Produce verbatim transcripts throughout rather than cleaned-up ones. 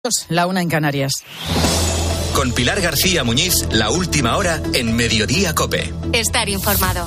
La una en Canarias. Con Pilar García Muñiz, la última hora en Mediodía COPE. Estar informado.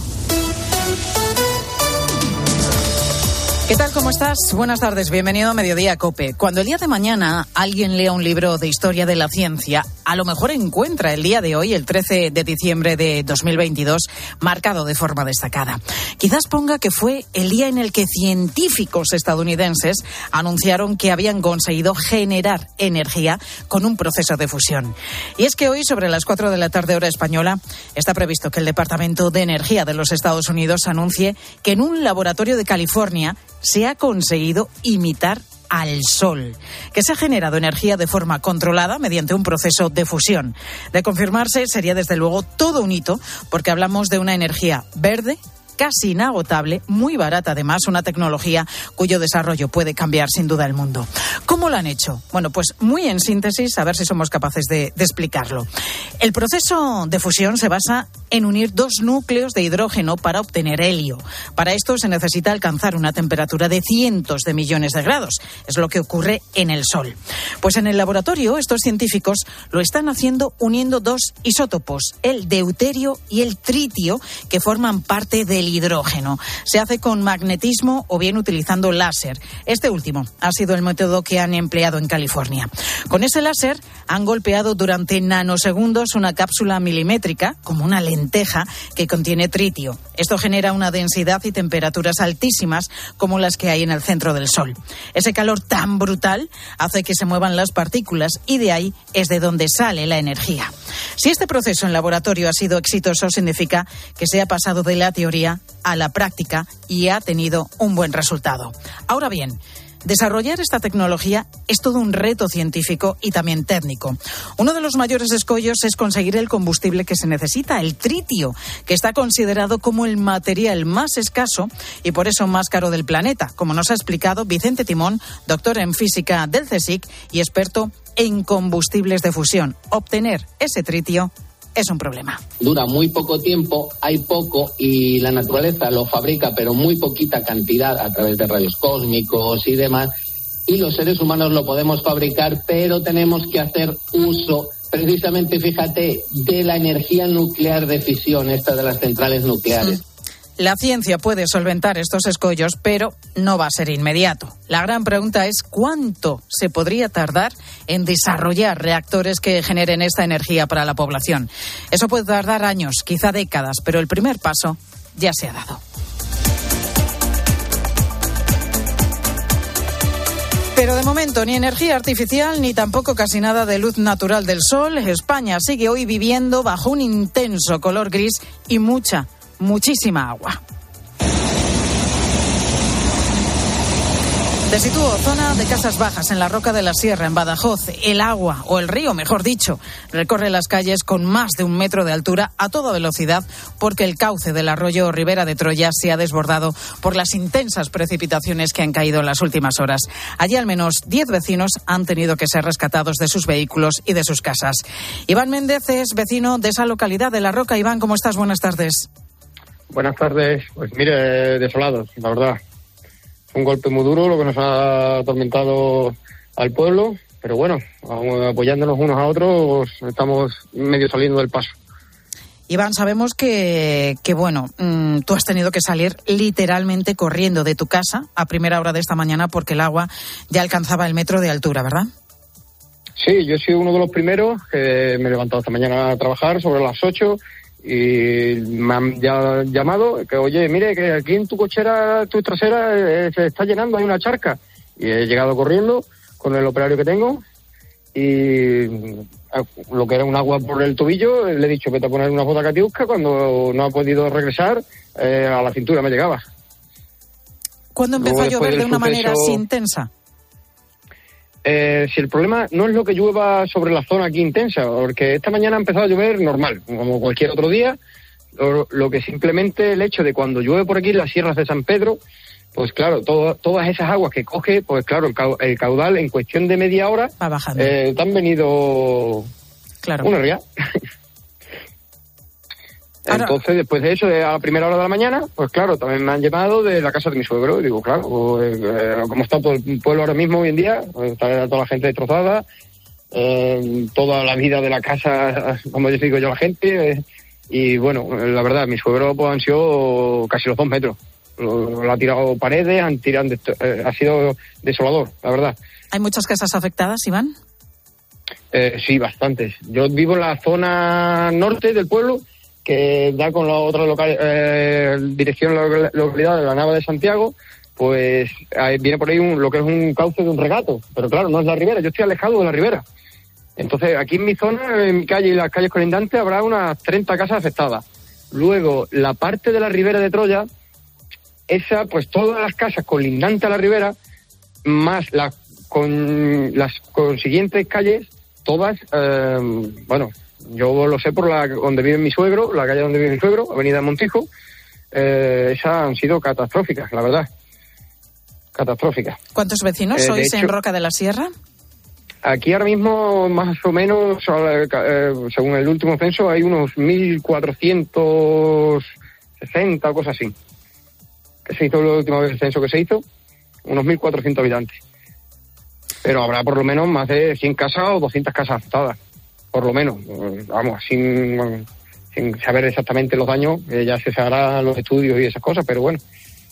¿Qué tal? ¿Cómo estás? Buenas tardes, bienvenido a Mediodía COPE. Cuando el día de mañana alguien lea un libro de historia de la ciencia, a lo mejor encuentra el día de hoy, el trece de diciembre de dos mil veintidós, marcado de forma destacada. Quizás ponga que fue el día en el que científicos estadounidenses anunciaron que habían conseguido generar energía con un proceso de fusión. Y es que hoy, sobre las cuatro de la tarde hora española, está previsto que el Departamento de Energía de los Estados Unidos anuncie que en un laboratorio de California se ha conseguido imitar al Sol, que se ha generado energía de forma controlada mediante un proceso de fusión. De confirmarse, sería desde luego todo un hito, porque hablamos de una energía verde, casi inagotable, muy barata además, una tecnología cuyo desarrollo puede cambiar sin duda el mundo. ¿Cómo lo han hecho? Bueno, pues muy en síntesis, a ver si somos capaces de, de explicarlo. El proceso de fusión se basa en unir dos núcleos de hidrógeno para obtener helio. Para esto se necesita alcanzar una temperatura de cientos de millones de grados. Es lo que ocurre en el Sol. Pues en el laboratorio estos científicos lo están haciendo uniendo dos isótopos, el deuterio y el tritio, que forman parte del hidrógeno. Se hace con magnetismo o bien utilizando láser. Este último ha sido el método que han empleado en California. Con ese láser han golpeado durante nanosegundos una cápsula milimétrica, como una lenteja, que contiene tritio. Esto genera una densidad y temperaturas altísimas como las que hay en el centro del Sol. Ese calor tan brutal hace que se muevan las partículas y de ahí es de donde sale la energía. Si este proceso en laboratorio ha sido exitoso, significa que se ha pasado de la teoría a la práctica y ha tenido un buen resultado. Ahora bien, desarrollar esta tecnología es todo un reto científico y también técnico. Uno de los mayores escollos es conseguir el combustible que se necesita, el tritio, que está considerado como el material más escaso y por eso más caro del planeta, como nos ha explicado Vicente Timón, doctor en física del CSIC y experto en combustibles de fusión. Obtener ese tritio es un problema. Dura muy poco tiempo, hay poco y la naturaleza lo fabrica, pero muy poquita cantidad a través de rayos cósmicos y demás. Y los seres humanos lo podemos fabricar, pero tenemos que hacer uso, precisamente, fíjate, de la energía nuclear de fisión, esta de las centrales nucleares. Sí. La ciencia puede solventar estos escollos, pero no va a ser inmediato. La gran pregunta es cuánto se podría tardar en desarrollar reactores que generen esta energía para la población. Eso puede tardar años, quizá décadas, pero el primer paso ya se ha dado. Pero de momento ni energía artificial ni tampoco casi nada de luz natural del sol. España sigue hoy viviendo bajo un intenso color gris y mucha muchísima agua. Te sitúo, zona de Casas Bajas, en la Roca de la Sierra, en Badajoz. El agua, o el río, mejor dicho, recorre las calles con más de un metro de altura a toda velocidad porque el cauce del arroyo Ribera de Troya se ha desbordado por las intensas precipitaciones que han caído en las últimas horas. Allí al menos diez vecinos han tenido que ser rescatados de sus vehículos y de sus casas. Iván Méndez es vecino de esa localidad de La Roca. Iván, ¿cómo estás? Buenas tardes. Buenas tardes. Pues mire, desolados, la verdad. Un golpe muy duro lo que nos ha atormentado al pueblo, pero bueno, apoyándonos unos a otros, estamos medio saliendo del paso. Iván, sabemos que, que bueno, mmm, tú has tenido que salir literalmente corriendo de tu casa a primera hora de esta mañana porque el agua ya alcanzaba el metro de altura, ¿verdad? Sí, yo he sido uno de los primeros que me he levantado esta mañana a trabajar sobre las ocho y me han ya llamado que, oye, mire, que aquí en tu cochera, tu trasera, eh, se está llenando, hay una charca. Y he llegado corriendo con el operario que tengo y lo que era un agua por el tobillo, le he dicho, vete a poner una bota catiusca. Cuando no ha podido regresar, eh, a la cintura me llegaba. ¿Cuándo empezó a llover de una manera así intensa? Eh, si el problema no es lo que llueva sobre la zona aquí intensa, porque esta mañana ha empezado a llover normal, como cualquier otro día, lo, lo que simplemente el hecho de cuando llueve por aquí en las sierras de San Pedro, pues claro, todo, todas esas aguas que coge, pues claro, el, el caudal en cuestión de media hora, va bajando. Eh, te han venido claro. una ría. Ahora... Entonces, después de eso, a la primera hora de la mañana, pues claro, también me han llamado de la casa de mi suegro. Y digo, claro, pues, eh, como está todo el pueblo ahora mismo hoy en día, pues, está toda la gente destrozada, eh, toda la vida de la casa, como yo digo yo, la gente. Eh, y bueno, la verdad, mi suegro pues, han sido casi los dos metros. Lo, lo ha tirado paredes, han tirado, eh, ha sido desolador, la verdad. ¿Hay muchas casas afectadas, Iván? Eh, sí, bastantes. Yo vivo en la zona norte del pueblo, que da con la otra local, eh, dirección la localidad de la Nava de Santiago. Pues ahí viene por ahí un, lo que es un cauce de un regato, pero claro, no es la ribera, yo estoy alejado de la ribera. Entonces, aquí en mi zona, en mi calle y las calles colindantes, habrá unas treinta casas afectadas. Luego, la parte de la ribera de Troya, esa, pues todas las casas colindantes a la ribera, más las con las consiguientes calles, todas, eh, bueno, yo lo sé por la donde vive mi suegro, la calle donde vive mi suegro, Avenida Montijo, eh, esas han sido catastróficas, la verdad. Catastróficas. ¿Cuántos vecinos eh, sois hecho, en Roca de la Sierra? Aquí ahora mismo, más o menos, eh, según el último censo, hay unos mil cuatrocientos sesenta o cosas así. Que se hizo la última vez el censo que se hizo, unos mil cuatrocientos habitantes. Pero habrá por lo menos más de cien casas o doscientas casas afectadas. Por lo menos, vamos, sin, sin saber exactamente los daños, eh, ya se harán los estudios y esas cosas, pero bueno.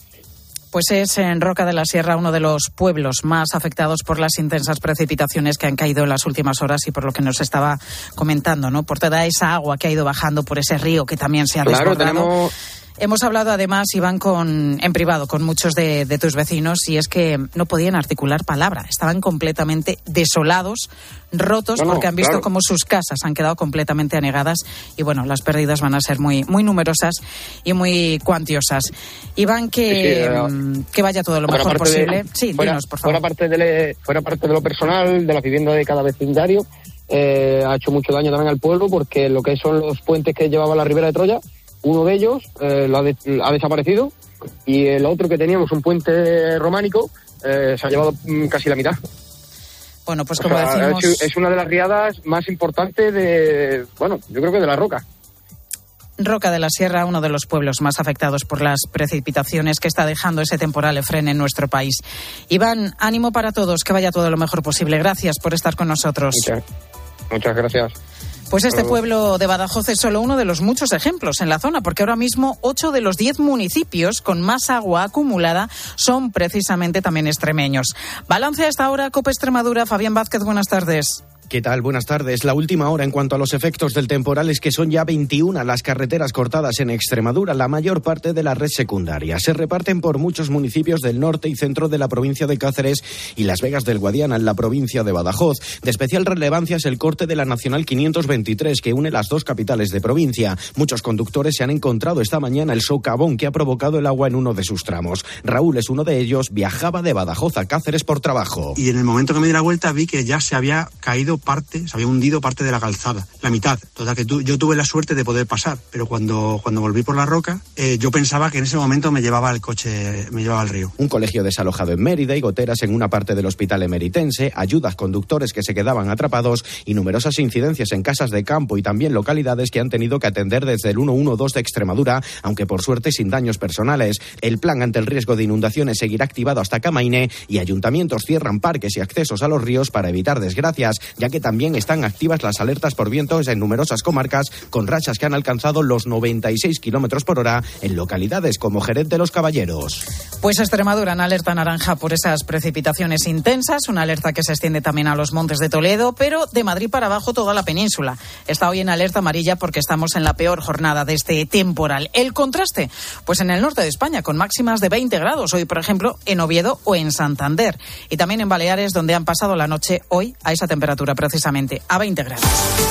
Pues es en Roca de la Sierra uno de los pueblos más afectados por las intensas precipitaciones que han caído en las últimas horas y por lo que nos estaba comentando, ¿no? Por toda esa agua que ha ido bajando por ese río que también se ha claro, desbordado. Tenemos... Hemos hablado además, Iván, con, en privado con muchos de, de tus vecinos y es que no podían articular palabra. Estaban completamente desolados, rotos, no, no, porque han visto claro. cómo sus casas han quedado completamente anegadas y, bueno, las pérdidas van a ser muy muy numerosas y muy cuantiosas. Iván, que, sí, sí, que vaya todo lo mejor posible. De, sí, fuera, dinos, por favor. Fuera parte, de, fuera parte de lo personal, de la vivienda de cada vecindario, eh, ha hecho mucho daño también al pueblo porque lo que son los puentes que llevaba la Ribera de Troya, uno de ellos eh, lo ha, de, ha desaparecido y el otro que teníamos, un puente románico, eh, se ha llevado casi la mitad. Bueno, pues o como sea, decimos... Es, es una de las riadas más importantes de, bueno, yo creo que de la Roca. Roca de la Sierra, uno de los pueblos más afectados por las precipitaciones que está dejando ese temporal Efren en nuestro país. Iván, ánimo para todos, que vaya todo lo mejor posible. Gracias por estar con nosotros. Muchas, muchas gracias. Pues este pueblo de Badajoz es solo uno de los muchos ejemplos en la zona, porque ahora mismo ocho de los diez municipios con más agua acumulada son precisamente también extremeños. Balance a esta hora, COPE Extremadura. Fabián Vázquez, buenas tardes. ¿Qué tal? Buenas tardes. La última hora en cuanto a los efectos del temporal es que son ya veintiuna las carreteras cortadas en Extremadura, la mayor parte de la red secundaria. Se reparten por muchos municipios del norte y centro de la provincia de Cáceres y Las Vegas del Guadiana, en la provincia de Badajoz. De especial relevancia es el corte de la Nacional quinientos veintitrés, que une las dos capitales de provincia. Muchos conductores se han encontrado esta mañana el socavón que ha provocado el agua en uno de sus tramos. Raúl es uno de ellos, viajaba de Badajoz a Cáceres por trabajo. Y en el momento que me di la vuelta vi que ya se había caído parte, se había hundido parte de la calzada, la mitad. Total, que tu, yo tuve la suerte de poder pasar, pero cuando, cuando volví por la roca, eh, yo pensaba que en ese momento me llevaba el coche, me llevaba al río. Un colegio desalojado en Mérida y goteras en una parte del hospital emeritense, ayudas conductores que se quedaban atrapados y numerosas incidencias en casas de campo y también localidades que han tenido que atender desde el ciento doce de Extremadura, aunque por suerte sin daños personales. El plan ante el riesgo de inundaciones seguirá activado hasta Camaine y ayuntamientos cierran parques y accesos a los ríos para evitar desgracias, ya que también están activas las alertas por vientos en numerosas comarcas, con rachas que han alcanzado los noventa y seis kilómetros por hora en localidades como Jerez de los Caballeros. Pues Extremadura en alerta naranja por esas precipitaciones intensas, una alerta que se extiende también a los montes de Toledo, pero de Madrid para abajo toda la península. Está hoy en alerta amarilla porque estamos en la peor jornada de este temporal. El contraste, pues en el norte de España, con máximas de veinte grados, hoy por ejemplo en Oviedo o en Santander, y también en Baleares, donde han pasado la noche hoy a esa temperatura precisamente, a veinte grados.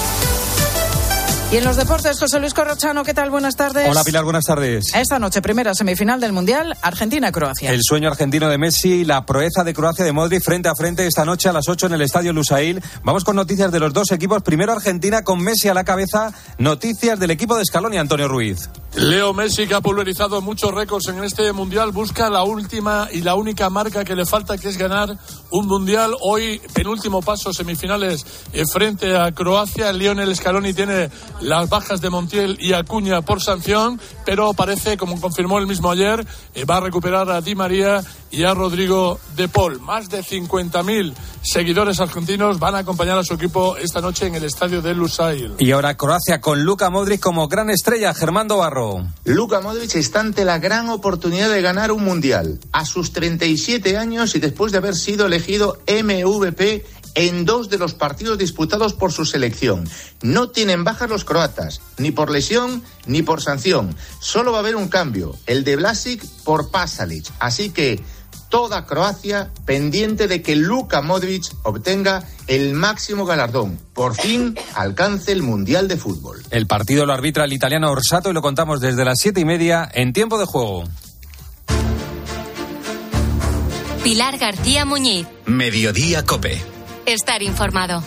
Y en los deportes, José Luis Corrochano, ¿qué tal? Buenas tardes. Hola Pilar, buenas tardes. Esta noche, primera semifinal del Mundial, Argentina-Croacia. El sueño argentino de Messi, la proeza de Croacia de Modric frente a frente esta noche a las ocho en el Estadio Lusail. Vamos con noticias de los dos equipos. Primero Argentina con Messi a la cabeza. Noticias del equipo de Scaloni, Antonio Ruiz. Leo Messi, que ha pulverizado muchos récords en este Mundial, busca la última y la única marca que le falta, que es ganar un Mundial. Hoy, penúltimo paso, semifinales eh, frente a Croacia. Lionel Scaloni tiene las bajas de Montiel y Acuña por sanción, pero parece, como confirmó el mismo ayer, eh, va a recuperar a Di María y a Rodrigo de Paul. Más de cincuenta mil seguidores argentinos van a acompañar a su equipo esta noche en el estadio de Lusail. Y ahora Croacia con Luka Modric como gran estrella. Germando Barro. Luka Modric está ante la gran oportunidad de ganar un mundial a sus treinta y siete años y después de haber sido elegido M V P en dos de los partidos disputados por su selección. No tienen bajas los croatas, ni por lesión ni por sanción. Solo va a haber un cambio, el de Vlasic por Pasalic. Así que toda Croacia pendiente de que Luka Modric obtenga el máximo galardón. Por fin alcance el Mundial de Fútbol. El partido lo arbitra el italiano Orsato y lo contamos desde las siete y media en tiempo de juego. Pilar García Muñiz. Mediodía COPE. Estar informado.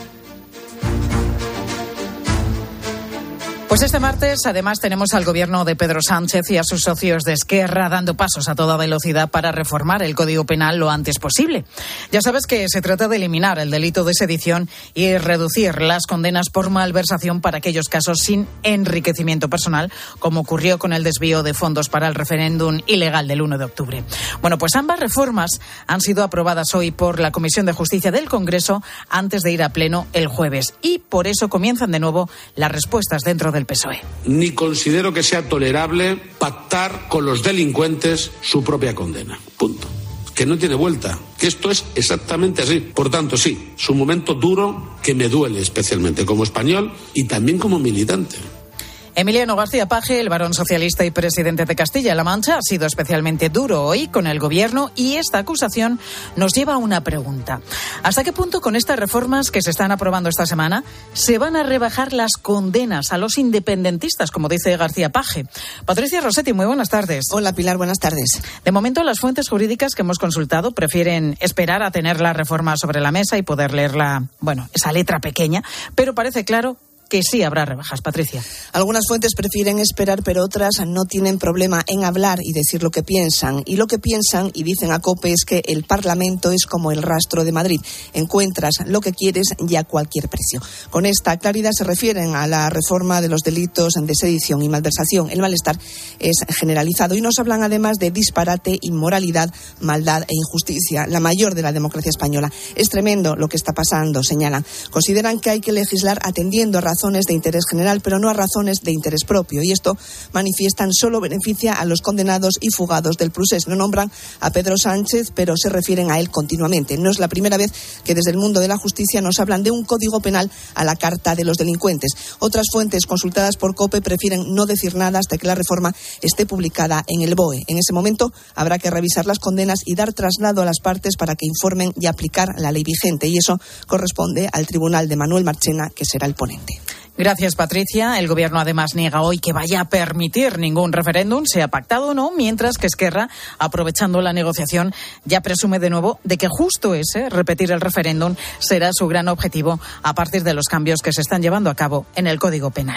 Pues este martes, además, tenemos al gobierno de Pedro Sánchez y a sus socios de Esquerra dando pasos a toda velocidad para reformar el Código Penal lo antes posible. Ya sabes que se trata de eliminar el delito de sedición y reducir las condenas por malversación para aquellos casos sin enriquecimiento personal, como ocurrió con el desvío de fondos para el referéndum ilegal del uno de octubre. Bueno, pues ambas reformas han sido aprobadas hoy por la Comisión de Justicia del Congreso antes de ir a pleno el jueves. Y por eso comienzan de nuevo las respuestas dentro del P S O E. Ni considero que sea tolerable pactar con los delincuentes su propia condena. Punto. Que no tiene vuelta, que esto es exactamente así. Por tanto, sí, es un momento duro que me duele especialmente como español y también como militante. Emiliano García Paje, el varón socialista y presidente de Castilla-La Mancha, ha sido especialmente duro hoy con el gobierno y esta acusación nos lleva a una pregunta. ¿Hasta qué punto con estas reformas que se están aprobando esta semana se van a rebajar las condenas a los independentistas, como dice García Paje? Patricia Rossetti, muy buenas tardes. Hola Pilar, buenas tardes. De momento las fuentes jurídicas que hemos consultado prefieren esperar a tener la reforma sobre la mesa y poder leerla, bueno, esa letra pequeña, pero parece claro que sí habrá rebajas, Patricia. Algunas fuentes prefieren esperar, pero otras no tienen problema en hablar y decir lo que piensan. Y lo que piensan y dicen a COPE es que el Parlamento es como el rastro de Madrid. Encuentras lo que quieres y a cualquier precio. Con esta claridad se refieren a la reforma de los delitos de sedición y malversación. El malestar es generalizado y nos hablan además de disparate, inmoralidad, maldad e injusticia, la mayor de la democracia española. Es tremendo lo que está pasando, señalan. Consideran que hay que legislar atendiendo a razones de interés general, pero no a razones de interés propio. Y esto, manifiestan, solo beneficia a los condenados y fugados del procés. No nombran a Pedro Sánchez, pero se refieren a él continuamente. No es la primera vez que desde el mundo de la justicia nos hablan de un código penal a la carta de los delincuentes. Otras fuentes consultadas por COPE prefieren no decir nada hasta que la reforma esté publicada en el B O E. En ese momento habrá que revisar las condenas y dar traslado a las partes para que informen y aplicar la ley vigente. Y eso corresponde al tribunal de Manuel Marchena, que será el ponente. Gracias, Patricia. El gobierno además niega hoy que vaya a permitir ningún referéndum, sea pactado o no, mientras que Esquerra, aprovechando la negociación, ya presume de nuevo de que justo ese, repetir el referéndum, será su gran objetivo a partir de los cambios que se están llevando a cabo en el Código Penal.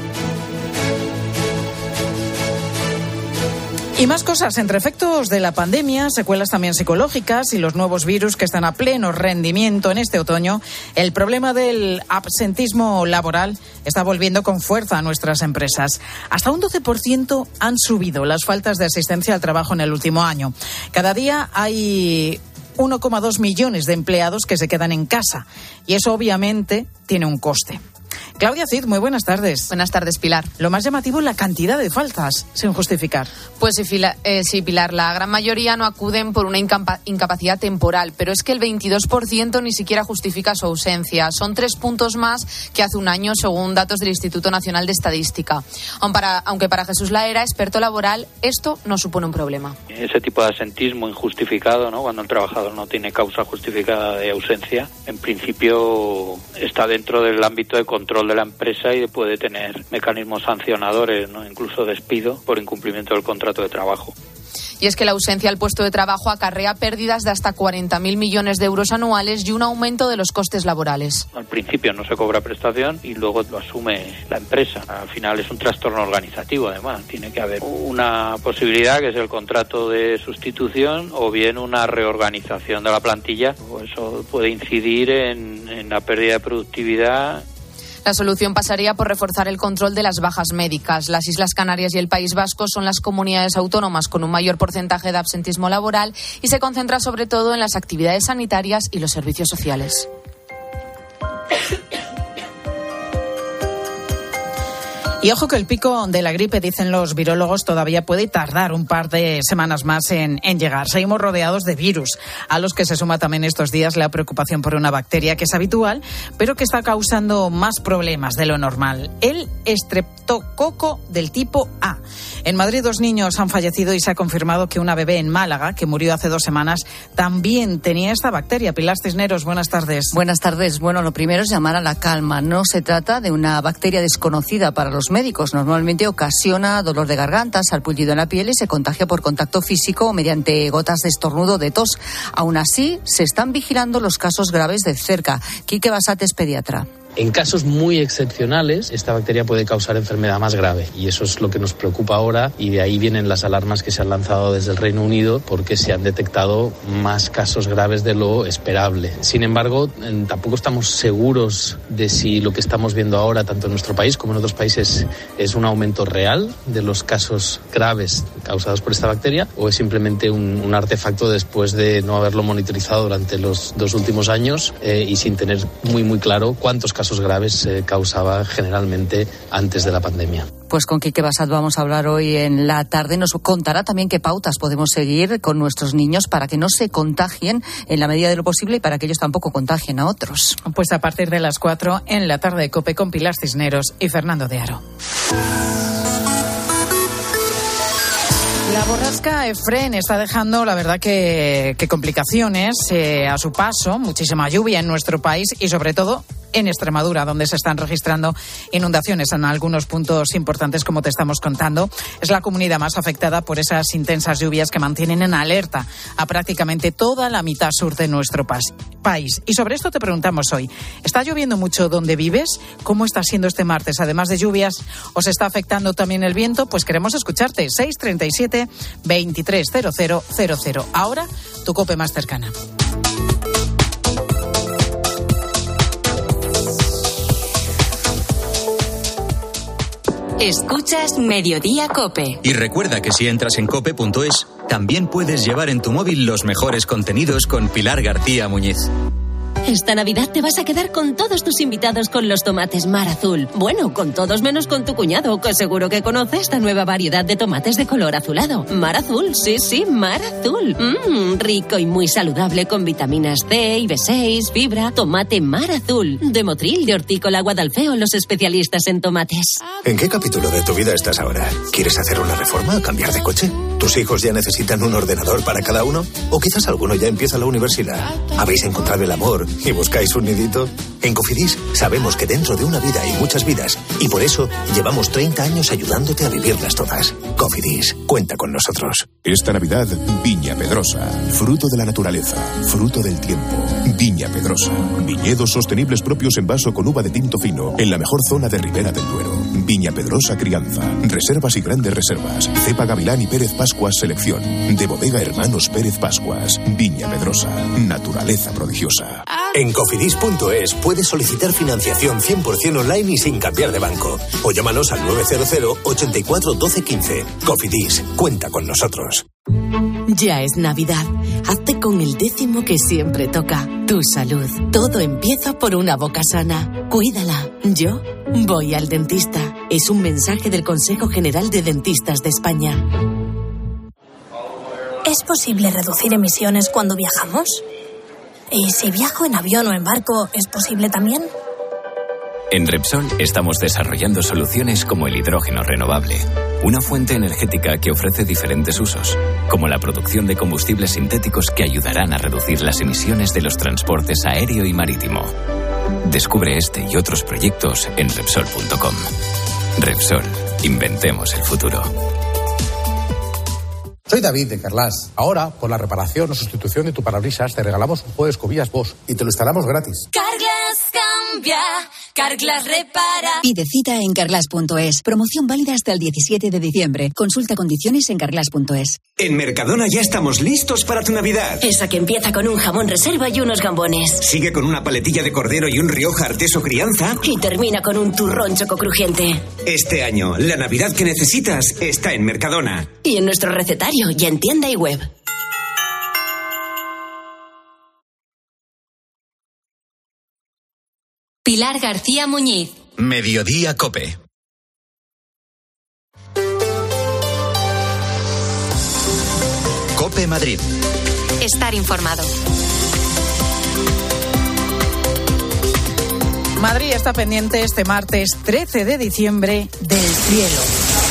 Y más cosas, entre efectos de la pandemia, secuelas también psicológicas y los nuevos virus que están a pleno rendimiento en este otoño, el problema del absentismo laboral está volviendo con fuerza a nuestras empresas. Hasta un doce por ciento han subido las faltas de asistencia al trabajo en el último año. Cada día hay uno coma dos millones de empleados que se quedan en casa y eso obviamente tiene un coste. Claudia Cid, muy buenas tardes. Buenas tardes, Pilar. Lo más llamativo es la cantidad de faltas, sin justificar. Pues sí, Fila, eh, sí, Pilar, la gran mayoría no acuden por una incapa- incapacidad temporal, pero es que el veintidós por ciento ni siquiera justifica su ausencia. Son tres puntos más que hace un año, según datos del Instituto Nacional de Estadística. Aunque para, aunque para Jesús Laera, experto laboral, esto no supone un problema. Ese tipo de asentismo injustificado, ¿no?, cuando el trabajador no tiene causa justificada de ausencia, en principio está dentro del ámbito de control de la empresa y puede tener mecanismos sancionadores, ¿no?, incluso despido por incumplimiento del contrato de trabajo. Y es que la ausencia al puesto de trabajo acarrea pérdidas de hasta cuarenta mil millones de euros anuales y un aumento de los costes laborales. Al principio no se cobra prestación y luego lo asume la empresa. Al final es un trastorno organizativo, además. Tiene que haber una posibilidad, que es el contrato de sustitución, o bien una reorganización de la plantilla. Eso puede incidir en, en la pérdida de productividad. La solución pasaría por reforzar el control de las bajas médicas. Las Islas Canarias y el País Vasco son las comunidades autónomas con un mayor porcentaje de absentismo laboral y se concentra sobre todo en las actividades sanitarias y los servicios sociales. Y ojo que el pico de la gripe, dicen los virólogos, todavía puede tardar un par de semanas más en, en llegar. Seguimos rodeados de virus, a los que se suma también estos días la preocupación por una bacteria que es habitual, pero que está causando más problemas de lo normal. El estreptococo del tipo A. En Madrid dos niños han fallecido y se ha confirmado que una bebé en Málaga, que murió hace dos semanas, también tenía esta bacteria. Pilar Cisneros, buenas tardes. Buenas tardes. Bueno, lo primero es llamar a la calma. No se trata de una bacteria desconocida para los médicos. Normalmente ocasiona dolor de garganta, sarpullido en la piel y se contagia por contacto físico o mediante gotas de estornudo o de tos. Aún así, se están vigilando los casos graves de cerca. Quique Basate es pediatra. En casos muy excepcionales, esta bacteria puede causar enfermedad más grave y eso es lo que nos preocupa ahora, y de ahí vienen las alarmas que se han lanzado desde el Reino Unido porque se han detectado más casos graves de lo esperable. Sin embargo, tampoco estamos seguros de si lo que estamos viendo ahora, tanto en nuestro país como en otros países, es un aumento real de los casos graves causados por esta bacteria o es simplemente un, un artefacto después de no haberlo monitorizado durante los dos últimos años eh, y sin tener muy muy claro cuántos casos graves eh, causaba generalmente antes de la pandemia. Pues con Quique Basat vamos a hablar hoy en la tarde. Nos contará también qué pautas podemos seguir con nuestros niños para que no se contagien en la medida de lo posible y para que ellos tampoco contagien a otros. Pues a partir de las cuatro en la tarde de COPE con Pilar Cisneros y Fernando de Aro. La borrasca Efren está dejando, la verdad, que, que complicaciones eh, a su paso, muchísima lluvia en nuestro país y sobre todo en Extremadura, donde se están registrando inundaciones en algunos puntos importantes, como te estamos contando. Es la comunidad más afectada por esas intensas lluvias que mantienen en alerta a prácticamente toda la mitad sur de nuestro país. Y sobre esto te preguntamos hoy. ¿Está lloviendo mucho donde vives? ¿Cómo está siendo este martes? Además de lluvias, ¿os está afectando también el viento? Pues queremos escucharte. seis treinta y siete, veintitrés, cero cero cero cero. Ahora, tu COPE más cercana. Escuchas Mediodía COPE. Y recuerda que si entras en cope punto es, también puedes llevar en tu móvil los mejores contenidos con Pilar García Muñiz. Esta Navidad te vas a quedar con todos tus invitados con los tomates Mar Azul. Bueno, con todos menos con tu cuñado, que seguro que conoce esta nueva variedad de tomates de color azulado. Mar Azul, sí, sí, Mar Azul. Mmm, rico y muy saludable con vitaminas C y B seis, fibra. Tomate Mar Azul. De Motril, de Hortícola Guadalfeo, los especialistas en tomates. ¿En qué capítulo de tu vida estás ahora? ¿Quieres hacer una reforma o cambiar de coche? ¿Tus hijos ya necesitan un ordenador para cada uno? ¿O quizás alguno ya empieza la universidad? ¿Habéis encontrado el amor y buscáis un nidito? En Cofidis sabemos que dentro de una vida hay muchas vidas y por eso llevamos treinta años ayudándote a vivirlas todas. Cofidis, cuenta con nosotros. Esta Navidad, Viña Pedrosa. Fruto de la naturaleza, fruto del tiempo. Viña Pedrosa. Viñedos sostenibles propios en vaso con uva de tinto fino en la mejor zona de Ribera del Duero. Viña Pedrosa Crianza. Reservas y grandes reservas. Cepa Gavilán y Pérez Pascuas Selección. De Bodega Hermanos Pérez Pascuas. Viña Pedrosa. Naturaleza prodigiosa. En cofidis punto es puedes solicitar financiación cien por ciento online y sin cambiar de banco. O llámanos al nueve cero cero, ochenta y cuatro, doce, quince. Cofidis, cuenta con nosotros. Ya es Navidad. Hazte con el décimo que siempre toca. Tu salud. Todo empieza por una boca sana. Cuídala. Yo voy al dentista. Es un mensaje del Consejo General de Dentistas de España. ¿Es posible reducir emisiones cuando viajamos? ¿Y si viajo en avión o en barco, es posible también? En Repsol estamos desarrollando soluciones como el hidrógeno renovable, una fuente energética que ofrece diferentes usos, como la producción de combustibles sintéticos que ayudarán a reducir las emisiones de los transportes aéreo y marítimo. Descubre este y otros proyectos en Repsol punto com. Repsol, inventemos el futuro. Soy David de Carlas. Ahora, por la reparación o sustitución de tu parabrisas, te regalamos un juego de escobillas Bosch y te lo instalamos gratis. Carlas cambia, Carglass repara. Pide cita en carglass punto es. Promoción válida hasta el diecisiete de diciembre. Consulta condiciones en carglass punto es. En Mercadona ya estamos listos para tu Navidad. Esa que empieza con un jamón reserva y unos gambones. Sigue con una paletilla de cordero y un Rioja Arteso Crianza. Y termina con un turrón choco crujiente. Este año, la Navidad que necesitas está en Mercadona. Y en nuestro recetario y en tienda y web. Pilar García Muñiz. Mediodía COPE. COPE Madrid. Estar informado. Madrid está pendiente este martes trece de diciembre del cielo.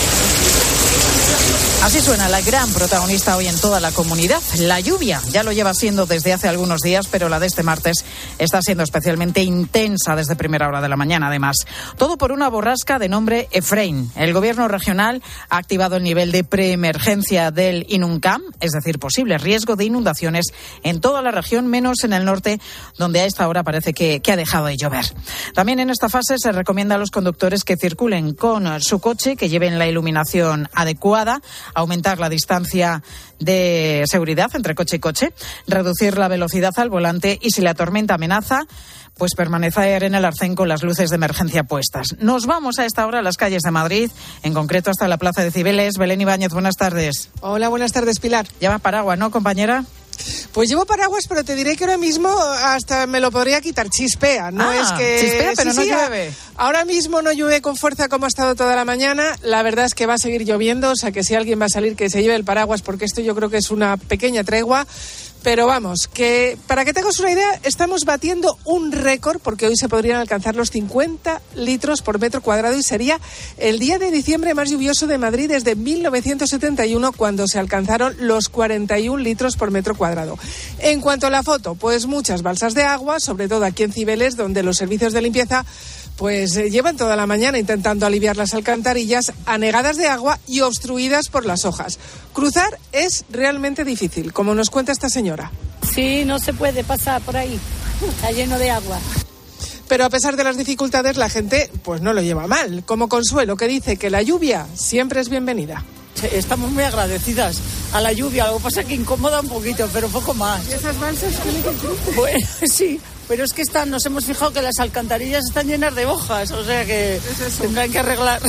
Así suena la gran protagonista hoy en toda la comunidad, la lluvia. Ya lo lleva siendo desde hace algunos días, pero la de este martes está siendo especialmente intensa desde primera hora de la mañana, además. Todo por una borrasca de nombre Efraín. El gobierno regional ha activado el nivel de preemergencia del INUNCAM, es decir, posible riesgo de inundaciones en toda la región, menos en el norte, donde a esta hora parece que, que ha dejado de llover. También en esta fase se recomienda a los conductores que circulen con su coche, que lleven la iluminación adecuada, aumentar la distancia de seguridad entre coche y coche, reducir la velocidad al volante y si la tormenta amenaza, pues permanecer en el arcén con las luces de emergencia puestas. Nos vamos a esta hora a las calles de Madrid, en concreto hasta la Plaza de Cibeles. Belén Ibáñez, buenas tardes. Hola, buenas tardes, Pilar. Lleva paraguas, ¿no, compañera? Pues llevo paraguas, pero te diré que ahora mismo hasta me lo podría quitar. Chispea, no ah, es que... Chispea, pero sí, no sí, llueve. Ahora mismo no llueve con fuerza como ha estado toda la mañana. La verdad es que va a seguir lloviendo, o sea que si alguien va a salir que se lleve el paraguas, porque esto yo creo que es una pequeña tregua. Pero vamos, que para que tengas una idea, estamos batiendo un récord, porque hoy se podrían alcanzar los cincuenta litros por metro cuadrado y sería el día de diciembre más lluvioso de Madrid desde mil novecientos setenta y uno, cuando se alcanzaron los cuarenta y un litros por metro cuadrado. En cuanto a la foto, pues muchas balsas de agua, sobre todo aquí en Cibeles, donde los servicios de limpieza pues eh, llevan toda la mañana intentando aliviar las alcantarillas anegadas de agua y obstruidas por las hojas. Cruzar es realmente difícil, como nos cuenta esta señora. Sí, no se puede pasar por ahí, está lleno de agua. Pero a pesar de las dificultades, la gente pues no lo lleva mal. Como Consuelo, que dice que la lluvia siempre es bienvenida. Estamos muy agradecidas a la lluvia, lo que pasa es que incomoda un poquito, pero poco más. ¿Y esas balsas tienen que cruzar? Bueno, sí, pero es que están, nos hemos fijado que las alcantarillas están llenas de hojas, o sea que tendrán que arreglar.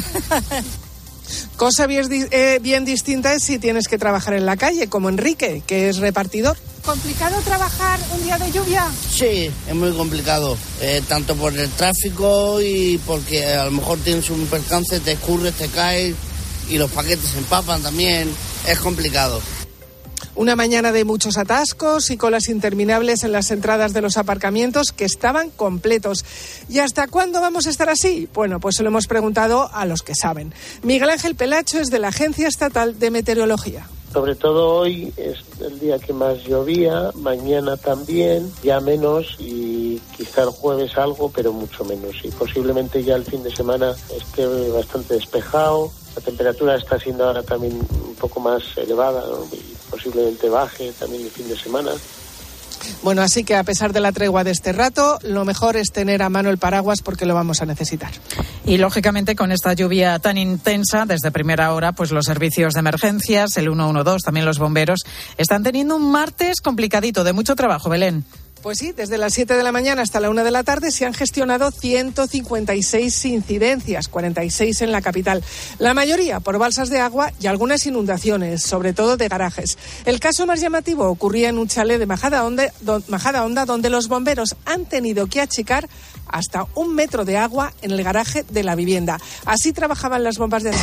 Cosa bien, eh, bien distinta es si tienes que trabajar en la calle, como Enrique, que es repartidor. ¿Complicado trabajar un día de lluvia? Sí, es muy complicado, eh, tanto por el tráfico y porque a lo mejor tienes un percance, te escurres, te caes y los paquetes se empapan también, es complicado. Una mañana de muchos atascos y colas interminables en las entradas de los aparcamientos que estaban completos. ¿Y hasta cuándo vamos a estar así? Bueno, pues se lo hemos preguntado a los que saben. Miguel Ángel Pelacho es de la Agencia Estatal de Meteorología. Sobre todo hoy es el día que más llovía, mañana también, ya menos y quizá el jueves algo, pero mucho menos. Y posiblemente ya el fin de semana esté bastante despejado. La temperatura está siendo ahora también un poco más elevada, ¿no? Y posiblemente baje también el fin de semana. Bueno, así que a pesar de la tregua de este rato, lo mejor es tener a mano el paraguas porque lo vamos a necesitar. Y lógicamente con esta lluvia tan intensa desde primera hora, pues los servicios de emergencias, el uno uno dos, también los bomberos, están teniendo un martes complicadito, de mucho trabajo, Belén. Pues sí, desde las siete de la mañana hasta la una de la tarde se han gestionado ciento cincuenta y seis incidencias, cuarenta y seis en la capital. La mayoría por balsas de agua y algunas inundaciones, sobre todo de garajes. El caso más llamativo ocurría en un chalet de Majadahonda, don, Majadahonda, donde los bomberos han tenido que achicar hasta un metro de agua en el garaje de la vivienda. Así trabajaban las bombas de...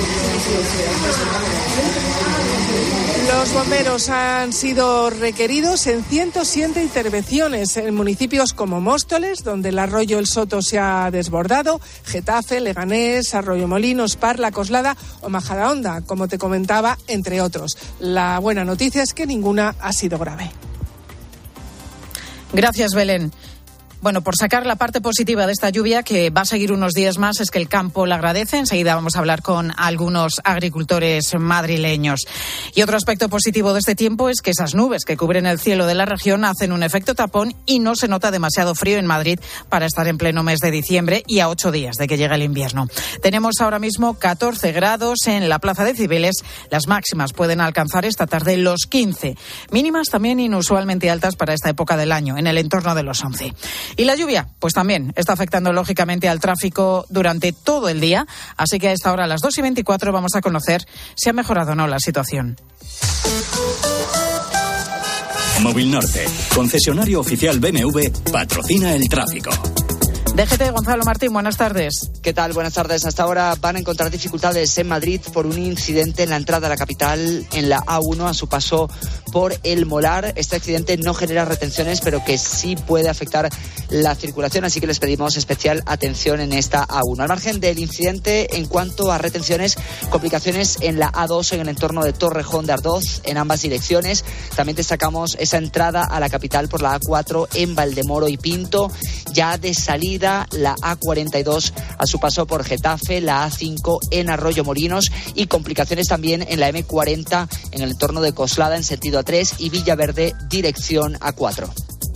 Los bomberos han sido requeridos en ciento siete intervenciones en municipios como Móstoles, donde el arroyo El Soto se ha desbordado, Getafe, Leganés, Arroyomolinos, Parla, Coslada o Majadahonda, como te comentaba, entre otros. La buena noticia es que ninguna ha sido grave. Gracias, Belén. Bueno, por sacar la parte positiva de esta lluvia, que va a seguir unos días más, es que el campo la agradece. Enseguida vamos a hablar con algunos agricultores madrileños. Y otro aspecto positivo de este tiempo es que esas nubes que cubren el cielo de la región hacen un efecto tapón y no se nota demasiado frío en Madrid para estar en pleno mes de diciembre y a ocho días de que llegue el invierno. Tenemos ahora mismo catorce grados en la Plaza de Cibeles. Las máximas pueden alcanzar esta tarde los quince. Mínimas también inusualmente altas para esta época del año, en el entorno de los once. Y la lluvia, pues también está afectando lógicamente al tráfico durante todo el día, así que a esta hora, a las dos y veinticuatro, vamos a conocer si ha mejorado o no la situación. Móvil Norte, concesionario oficial B M W, patrocina el tráfico. D G T, Gonzalo Martín, buenas tardes. ¿Qué tal? Buenas tardes. Hasta ahora van a encontrar dificultades en Madrid por un incidente en la entrada a la capital, en la A uno, a su paso por El Molar. Este accidente no genera retenciones, pero que sí puede afectar la circulación, así que les pedimos especial atención en esta A uno. Al margen del incidente, en cuanto a retenciones, complicaciones en la A dos, en el entorno de Torrejón de Ardoz, en ambas direcciones. También destacamos esa entrada a la capital por la A cuatro en Valdemoro y Pinto. Ya de salida, la A cuarenta y dos a su paso por Getafe, la A cinco en Arroyo Molinos y complicaciones también en la eme cuarenta en el entorno de Coslada en sentido A tres y Villaverde dirección A cuatro.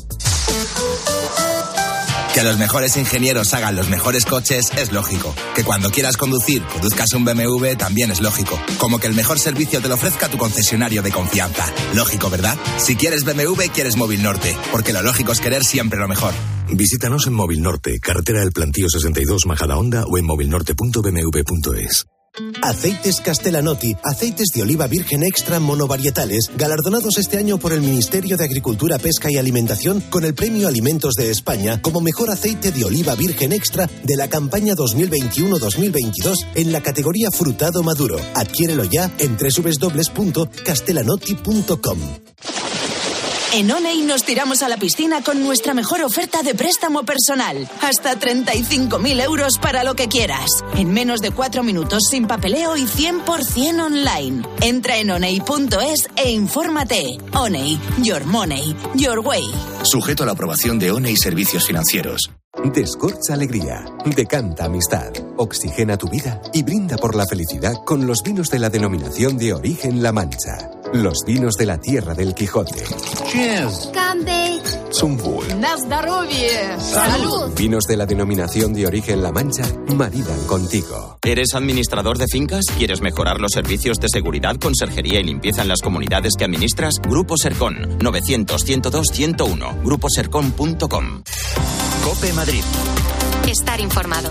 Que los mejores ingenieros hagan los mejores coches es lógico. Que cuando quieras conducir, conduzcas un B M W también es lógico. Como que el mejor servicio te lo ofrezca tu concesionario de confianza. Lógico, ¿verdad? Si quieres B M W, quieres Móvil Norte. Porque lo lógico es querer siempre lo mejor. Visítanos en Móvil Norte, carretera del Plantío sesenta y dos, Majadahonda, o en movilnorte punto b m w punto es. Aceites Castellanotti, aceites de oliva virgen extra monovarietales, galardonados este año por el Ministerio de Agricultura, Pesca y Alimentación con el Premio Alimentos de España como mejor aceite de oliva virgen extra de la campaña dos mil veintiuno dos mil veintidós en la categoría frutado maduro. Adquiérelo ya en doble u doble u doble u punto castellanotti punto com. En Oney nos tiramos a la piscina con nuestra mejor oferta de préstamo personal. Hasta treinta y cinco mil euros para lo que quieras. En menos de cuatro minutos, sin papeleo y cien por ciento online. Entra en oney punto es e infórmate. Oney, your money, your way. Sujeto a la aprobación de Oney Servicios Financieros. Descorcha alegría, decanta amistad, oxigena tu vida y brinda por la felicidad con los vinos de la denominación de origen La Mancha. Los vinos de la tierra del Quijote. Cheers. Campe. Zumbul. Na zdоровье. Salud. Vinos de la denominación de origen La Mancha maridan contigo. ¿Eres administrador de fincas? ¿Quieres mejorar los servicios de seguridad, conserjería y limpieza en las comunidades que administras? Grupo Sercon, novecientos, ciento dos, ciento uno. grupo sercon punto com. COPE Madrid. Estar informado.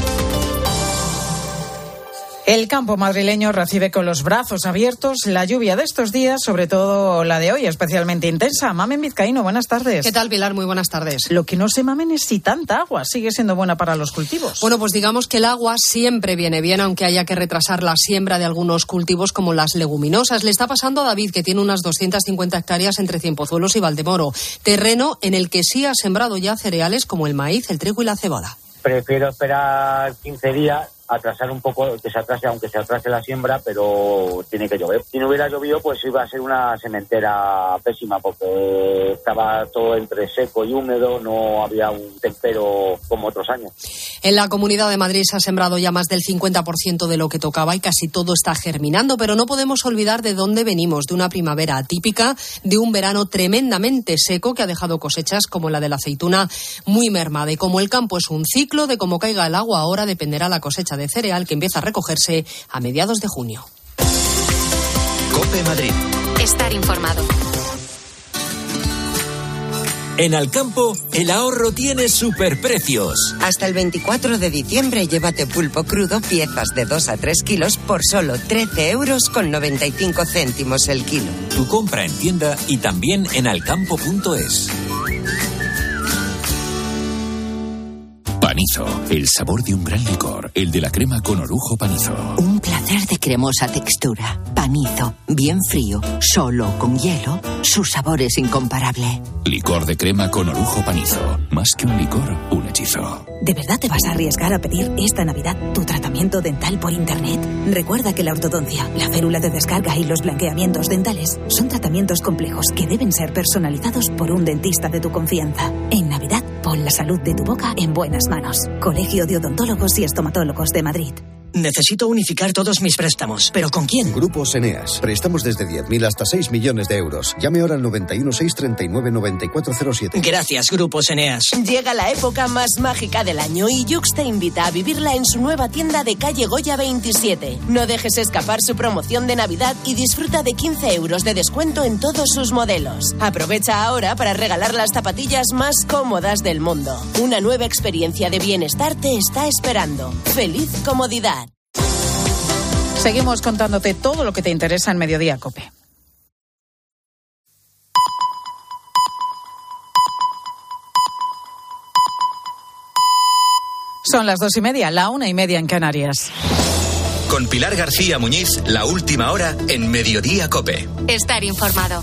El campo madrileño recibe con los brazos abiertos la lluvia de estos días, sobre todo la de hoy, especialmente intensa. Mamen Vizcaíno, buenas tardes. ¿Qué tal, Pilar? Muy buenas tardes. Lo que no sé, Mamen, es si tanta agua sigue siendo buena para los cultivos. Bueno, pues digamos que el agua siempre viene bien, aunque haya que retrasar la siembra de algunos cultivos como las leguminosas. Le está pasando a David, que tiene unas doscientas cincuenta hectáreas entre Cienpozuelos y Valdemoro, terreno en el que sí ha sembrado ya cereales como el maíz, el trigo y la cebada. Prefiero esperar quince días, atrasar un poco, que se atrase, aunque se atrase la siembra, pero tiene que llover. Si no hubiera llovido, pues iba a ser una sementera pésima, porque estaba todo entre seco y húmedo, no había un tempero como otros años. En la Comunidad de Madrid se ha sembrado ya más del cincuenta por ciento de lo que tocaba y casi todo está germinando, pero no podemos olvidar de dónde venimos, de una primavera atípica, de un verano tremendamente seco que ha dejado cosechas como la de la aceituna muy mermada. Y como el campo es un ciclo, de cómo caiga el agua ahora dependerá la cosecha de cereal, que empieza a recogerse a mediados de junio. COPE Madrid. Estar informado. En Alcampo, el ahorro tiene superprecios. Hasta el veinticuatro de diciembre, llévate pulpo crudo, piezas de dos a tres kilos, por solo trece euros con noventa y cinco céntimos el kilo. Tu compra en tienda y también en alcampo punto es. Panizo, el sabor de un gran licor, el de la crema con orujo Panizo. Un placer de cremosa textura. Panizo, bien frío, solo con hielo, su sabor es incomparable. Licor de crema con orujo Panizo. Más que un licor, un hechizo. ¿De verdad te vas a arriesgar a pedir esta Navidad tu tratamiento dental por Internet? Recuerda que la ortodoncia, la férula de descarga y los blanqueamientos dentales son tratamientos complejos que deben ser personalizados por un dentista de tu confianza. En Navidad Pon la salud de tu boca en buenas manos. Colegio de Odontólogos y Estomatólogos de Madrid. Necesito unificar todos mis préstamos. ¿Pero con quién? Grupos Eneas. Préstamos desde diez mil hasta seis millones de euros. Llame ahora al noventa y uno, seiscientos treinta y nueve, noventa y cuatro cero siete. Gracias, Grupos Eneas. Llega la época más mágica del año y Yux te invita a vivirla en su nueva tienda de calle Goya veintisiete. No dejes escapar su promoción de Navidad y disfruta de quince euros de descuento en todos sus modelos. Aprovecha ahora para regalar las zapatillas más cómodas del mundo. Una nueva experiencia de bienestar te está esperando. ¡Feliz comodidad! Seguimos contándote todo lo que te interesa en Mediodía COPE. Son las dos y media, la una y media en Canarias. Con Pilar García Muñiz, la última hora en Mediodía COPE. Estar informado.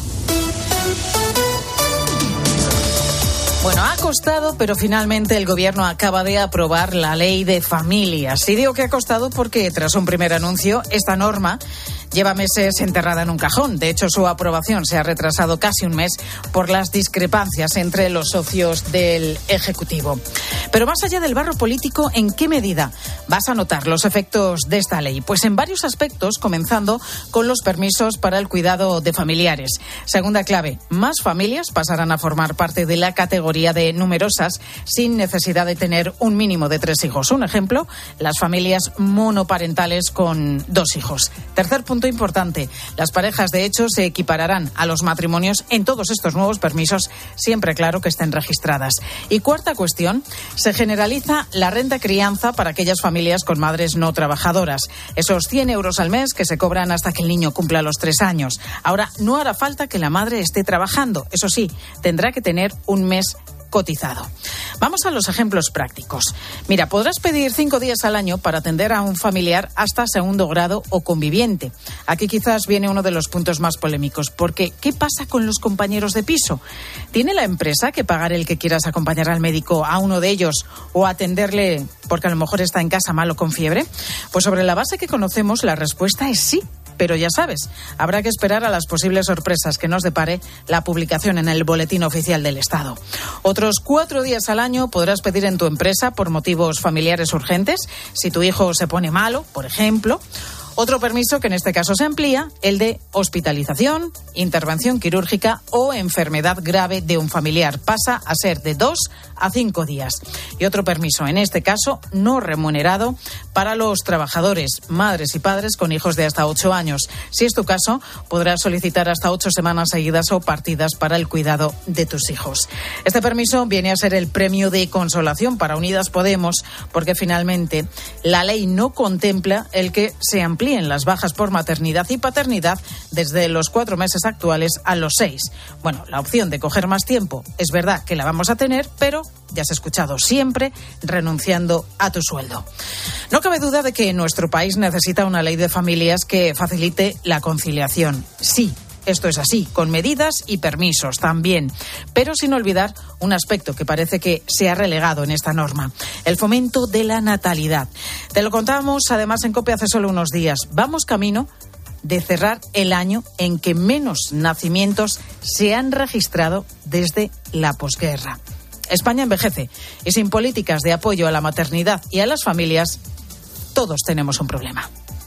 Bueno, ha costado, pero finalmente el Gobierno acaba de aprobar la Ley de Familias. Y digo que ha costado porque, tras un primer anuncio, esta norma lleva meses enterrada en un cajón. De hecho, su aprobación se ha retrasado casi un mes por las discrepancias entre los socios del Ejecutivo. Pero más allá del barro político, ¿en qué medida vas a notar los efectos de esta ley? Pues en varios aspectos, comenzando con los permisos para el cuidado de familiares. Segunda clave, más familias pasarán a formar parte de la categoría de numerosas sin necesidad de tener un mínimo de tres hijos. Un ejemplo, las familias monoparentales con dos hijos. Tercer punto importante, las parejas de hecho se equipararán a los matrimonios en todos estos nuevos permisos, siempre claro que estén registradas. Y cuarta cuestión, se generaliza la renta crianza para aquellas familias con madres no trabajadoras. Esos cien euros al mes que se cobran hasta que el niño cumpla los tres años. Ahora, no hará falta que la madre esté trabajando. Eso sí, tendrá que tener un mes cotizado. Vamos a los ejemplos prácticos. Mira, podrás pedir cinco días al año para atender a un familiar hasta segundo grado o conviviente. Aquí quizás viene uno de los puntos más polémicos, porque ¿qué pasa con los compañeros de piso? ¿Tiene la empresa que pagar el que quieras acompañar al médico a uno de ellos o atenderle porque a lo mejor está en casa malo con fiebre? Pues sobre la base que conocemos, la respuesta es sí. Pero ya sabes, habrá que esperar a las posibles sorpresas que nos depare la publicación en el Boletín Oficial del Estado. Otros cuatro días al año podrás pedir en tu empresa por motivos familiares urgentes, si tu hijo se pone malo, por ejemplo. Otro permiso que en este caso se amplía, el de hospitalización, intervención quirúrgica o enfermedad grave de un familiar. Pasa a ser de dos a cinco días. Y otro permiso, en este caso no remunerado, para los trabajadores, madres y padres con hijos de hasta ocho años. Si es tu caso, podrás solicitar hasta ocho semanas seguidas o partidas para el cuidado de tus hijos. Este permiso viene a ser el premio de consolación para Unidas Podemos, porque finalmente la ley no contempla el que se amplíe en las bajas por maternidad y paternidad desde los cuatro meses actuales a los seis. Bueno, la opción de coger más tiempo es verdad que la vamos a tener, pero ya has escuchado, siempre renunciando a tu sueldo. No cabe duda de que nuestro país necesita una ley de familias que facilite la conciliación. Sí, esto es así, con medidas y permisos también, pero sin olvidar un aspecto que parece que se ha relegado en esta norma, el fomento de la natalidad. Te lo contábamos además en COPE hace solo unos días. Vamos camino de cerrar el año en que menos nacimientos se han registrado desde la posguerra. España envejece y sin políticas de apoyo a la maternidad y a las familias, todos tenemos un problema.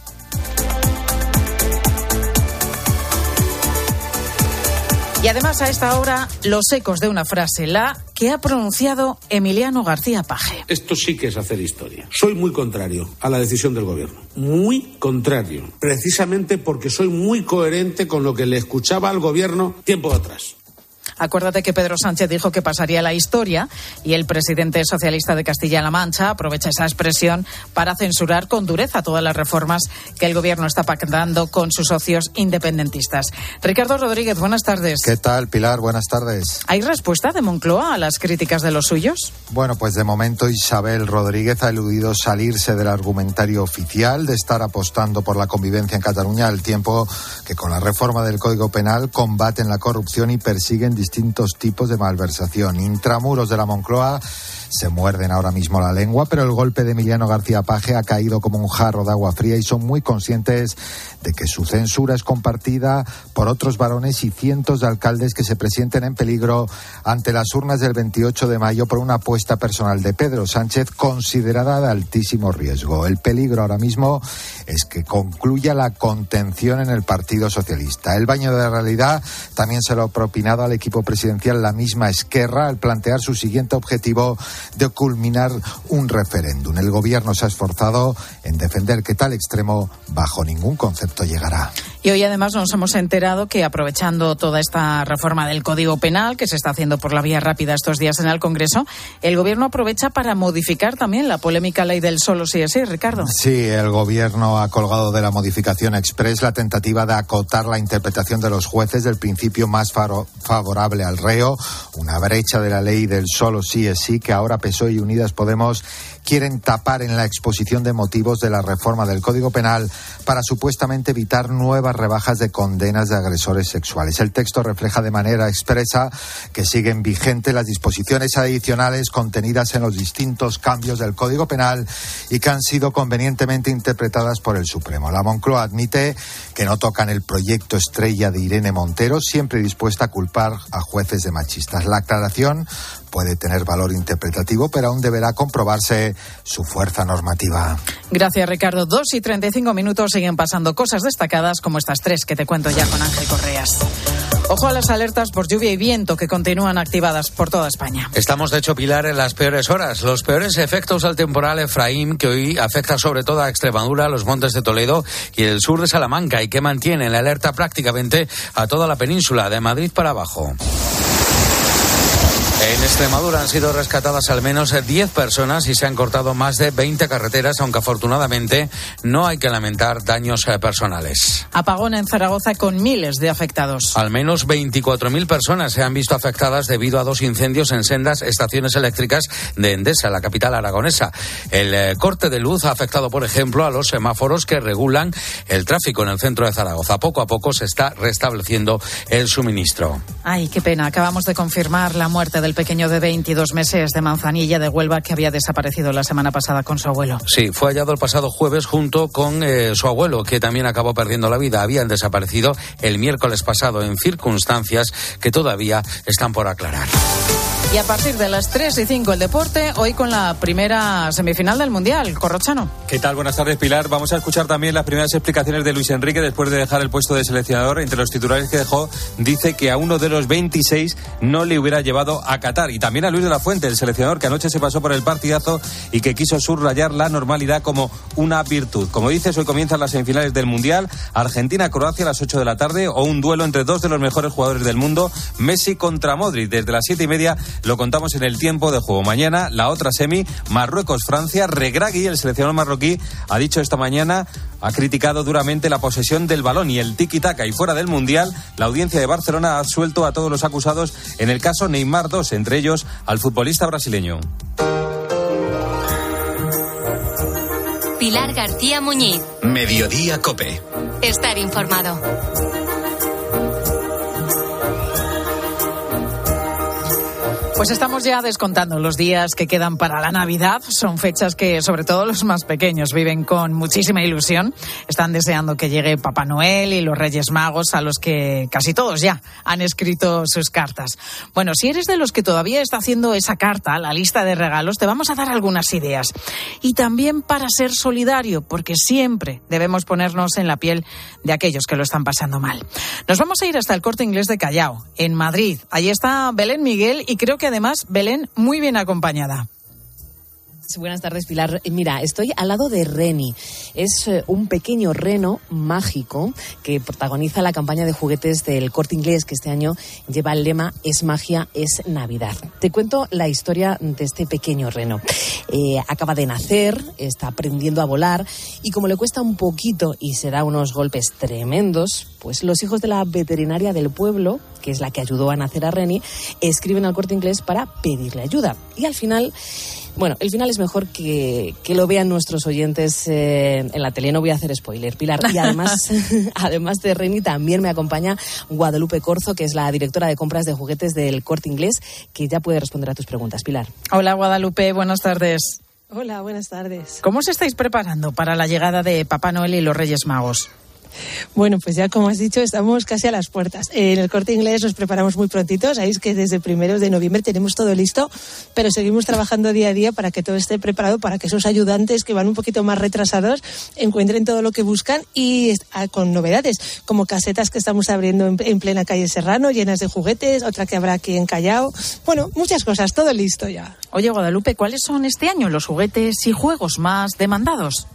Y además a esta hora los ecos de una frase, la que ha pronunciado Emiliano García Paje. Esto sí que es hacer historia. Soy muy contrario a la decisión del gobierno. Muy contrario. Precisamente porque soy muy coherente con lo que le escuchaba al gobierno tiempo atrás. Acuérdate que Pedro Sánchez dijo que pasaría la historia y el presidente socialista de Castilla-La Mancha aprovecha esa expresión para censurar con dureza todas las reformas que el gobierno está pactando con sus socios independentistas. Ricardo Rodríguez, buenas tardes. ¿Qué tal, Pilar? Buenas tardes. ¿Hay respuesta de Moncloa a las críticas de los suyos? Bueno, pues de momento Isabel Rodríguez ha eludido salirse del argumentario oficial de estar apostando por la convivencia en Cataluña, al tiempo que con la reforma del Código Penal combaten la corrupción y persiguen distintos tipos de malversación. Intramuros de la Moncloa se muerden ahora mismo la lengua, pero el golpe de Emiliano García Paje ha caído como un jarro de agua fría y son muy conscientes de que su censura es compartida por otros varones y cientos de alcaldes que se presienten en peligro ante las urnas del veintiocho de mayo por una apuesta personal de Pedro Sánchez considerada de altísimo riesgo. El peligro ahora mismo es que concluya la contención en el Partido Socialista. El baño de realidad también se lo ha propinado al equipo presidencial la misma Esquerra al plantear su siguiente objetivo de culminar un referéndum. El gobierno se ha esforzado en defender que tal extremo bajo ningún concepto llegará. Y hoy además nos hemos enterado que, aprovechando toda esta reforma del Código Penal que se está haciendo por la vía rápida estos días en el Congreso, el gobierno aprovecha para modificar también la polémica ley del solo sí es sí, Ricardo. Sí, el gobierno ha colgado de la modificación express la tentativa de acotar la interpretación de los jueces del principio más faro- favorable al reo, una brecha de la ley del solo sí es sí que ahora P S O E y Unidas Podemos quieren tapar en la exposición de motivos de la reforma del Código Penal para supuestamente evitar nuevas rebajas de condenas de agresores sexuales. El texto refleja de manera expresa que siguen vigentes las disposiciones adicionales contenidas en los distintos cambios del Código Penal y que han sido convenientemente interpretadas por el Supremo. La Moncloa admite que no tocan el proyecto estrella de Irene Montero, siempre dispuesta a culpar a jueces de machistas. La aclaración puede tener valor interpretativo, pero aún deberá comprobarse su fuerza normativa. Gracias, Ricardo. Dos y treinta y cinco minutos, siguen pasando cosas destacadas como estas tres que te cuento ya con Ángel Correas. Ojo a las alertas por lluvia y viento que continúan activadas por toda España. Estamos, de hecho, Pilar, en las peores horas. Los peores efectos al temporal Efraín, que hoy afecta sobre todo a Extremadura, los montes de Toledo y el sur de Salamanca, y que mantiene en la alerta prácticamente a toda la península, de Madrid para abajo. En Extremadura han sido rescatadas al menos diez personas y se han cortado más de veinte carreteras, aunque afortunadamente no hay que lamentar daños personales. Apagón en Zaragoza con miles de afectados. Al menos veinticuatro mil personas se han visto afectadas debido a dos incendios en sendas estaciones eléctricas de Endesa, la capital aragonesa. El eh, corte de luz ha afectado, por ejemplo, a los semáforos que regulan el tráfico en el centro de Zaragoza. Poco a poco se está restableciendo el suministro. Ay, qué pena. Acabamos de confirmar la muerte del pequeño de veintidós meses de Manzanilla, de Huelva, que había desaparecido la semana pasada con su abuelo. Sí, fue hallado el pasado jueves junto con eh, su abuelo, que también acabó perdiendo la vida. Habían desaparecido el miércoles pasado en circunstancias que todavía están por aclarar. Y a partir de las tres y cinco el deporte, hoy con la primera semifinal del Mundial. Corrochano. ¿Qué tal? Buenas tardes, Pilar. Vamos a escuchar también las primeras explicaciones de Luis Enrique después de dejar el puesto de seleccionador. Entre los titulares que dejó, dice que a uno de los veintiséis no le hubiera llevado a Qatar. Y también a Luis de la Fuente, el seleccionador que anoche se pasó por el partidazo y que quiso subrayar la normalidad como una virtud. Como dices, hoy comienzan las semifinales del Mundial. Argentina-Croacia a las ocho de la tarde, o un duelo entre dos de los mejores jugadores del mundo, Messi contra Modric. Desde las siete y media lo contamos en el tiempo de juego. Mañana, la otra semi, Marruecos-Francia. Regragui, el seleccionador marroquí, ha dicho esta mañana, ha criticado duramente la posesión del balón y el tiki-taka. Y fuera del Mundial, la audiencia de Barcelona ha absuelto a todos los acusados en el caso Neymar dos, entre ellos al futbolista brasileño. Pilar García Muñiz. Mediodía COPE. Estar informado. Pues estamos ya descontando los días que quedan para la Navidad. Son fechas que, sobre todo los más pequeños, viven con muchísima ilusión. Están deseando que llegue Papá Noel y los Reyes Magos, a los que casi todos ya han escrito sus cartas. Bueno, si eres de los que todavía está haciendo esa carta, la lista de regalos, te vamos a dar algunas ideas. Y también para ser solidario, porque siempre debemos ponernos en la piel de aquellos que lo están pasando mal. Nos vamos a ir hasta el Corte Inglés de Callao, en Madrid. Allí está Belén Miguel y creo que además, Belén, muy bien acompañada. Buenas tardes, Pilar. Mira, estoy al lado de Reni. Es eh, un pequeño reno mágico que protagoniza la campaña de juguetes del Corte Inglés, que este año lleva el lema "Es magia, es Navidad". Te cuento la historia de este pequeño reno. Eh, acaba de nacer, está aprendiendo a volar y como le cuesta un poquito y se da unos golpes tremendos, pues los hijos de la veterinaria del pueblo, que es la que ayudó a nacer a Reni, escriben al Corte Inglés para pedirle ayuda. Y al final Bueno, el final es mejor que, que lo vean nuestros oyentes eh, en la tele. No voy a hacer spoiler, Pilar. Y además, además de Reni, también me acompaña Guadalupe Corzo, que es la directora de compras de juguetes del Corte Inglés, que ya puede responder a tus preguntas. Pilar. Hola, Guadalupe. Buenas tardes. Hola, buenas tardes. ¿Cómo os estáis preparando para la llegada de Papá Noel y los Reyes Magos? Bueno, pues ya como has dicho, estamos casi a las puertas. En el Corte Inglés nos preparamos muy prontito. Sabéis que desde primeros de noviembre tenemos todo listo, pero seguimos trabajando día a día para que todo esté preparado, para que esos ayudantes que van un poquito más retrasados encuentren todo lo que buscan y con novedades, como casetas que estamos abriendo en, en plena calle Serrano, llenas de juguetes, otra que habrá aquí en Callao. Bueno, muchas cosas, todo listo ya. Oye, Guadalupe, ¿cuáles son este año los juguetes y juegos más demandados?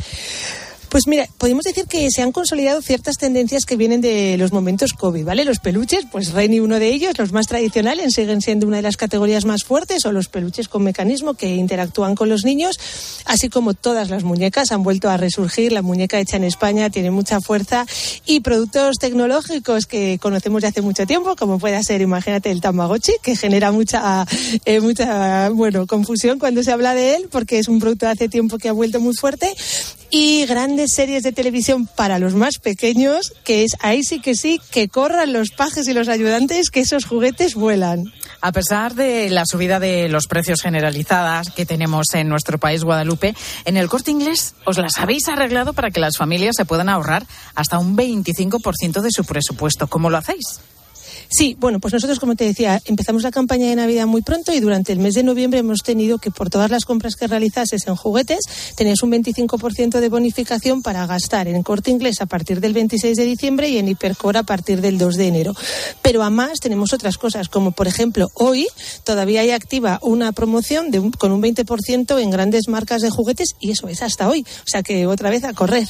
Pues mira, podemos decir que se han consolidado ciertas tendencias que vienen de los momentos COVID, ¿vale? Los peluches, pues Reni uno de ellos, los más tradicionales, siguen siendo una de las categorías más fuertes, o los peluches con mecanismo que interactúan con los niños, así como todas las muñecas han vuelto a resurgir. La muñeca hecha en España tiene mucha fuerza, y productos tecnológicos que conocemos de hace mucho tiempo, como puede ser, imagínate, el Tamagotchi, que genera mucha, eh, mucha, bueno, confusión cuando se habla de él, porque es un producto de hace tiempo que ha vuelto muy fuerte, y grandes series de televisión para los más pequeños, que es ahí sí que sí, que corran los pajes y los ayudantes, que esos juguetes vuelan. A pesar de la subida de los precios generalizadas que tenemos en nuestro país, Guadalupe, en el Corte Inglés os las habéis arreglado para que las familias se puedan ahorrar hasta un veinticinco por ciento de su presupuesto. ¿Cómo lo hacéis? Sí, bueno, pues nosotros, como te decía, empezamos la campaña de Navidad muy pronto, y durante el mes de noviembre hemos tenido que, por todas las compras que realizases en juguetes, tenías un veinticinco por ciento de bonificación para gastar en Corte Inglés a partir del veintiséis de diciembre y en Hipercor a partir del dos de enero. Pero además tenemos otras cosas, como por ejemplo, hoy todavía hay activa una promoción de un, con un veinte por ciento en grandes marcas de juguetes, y eso es hasta hoy. O sea que otra vez a correr.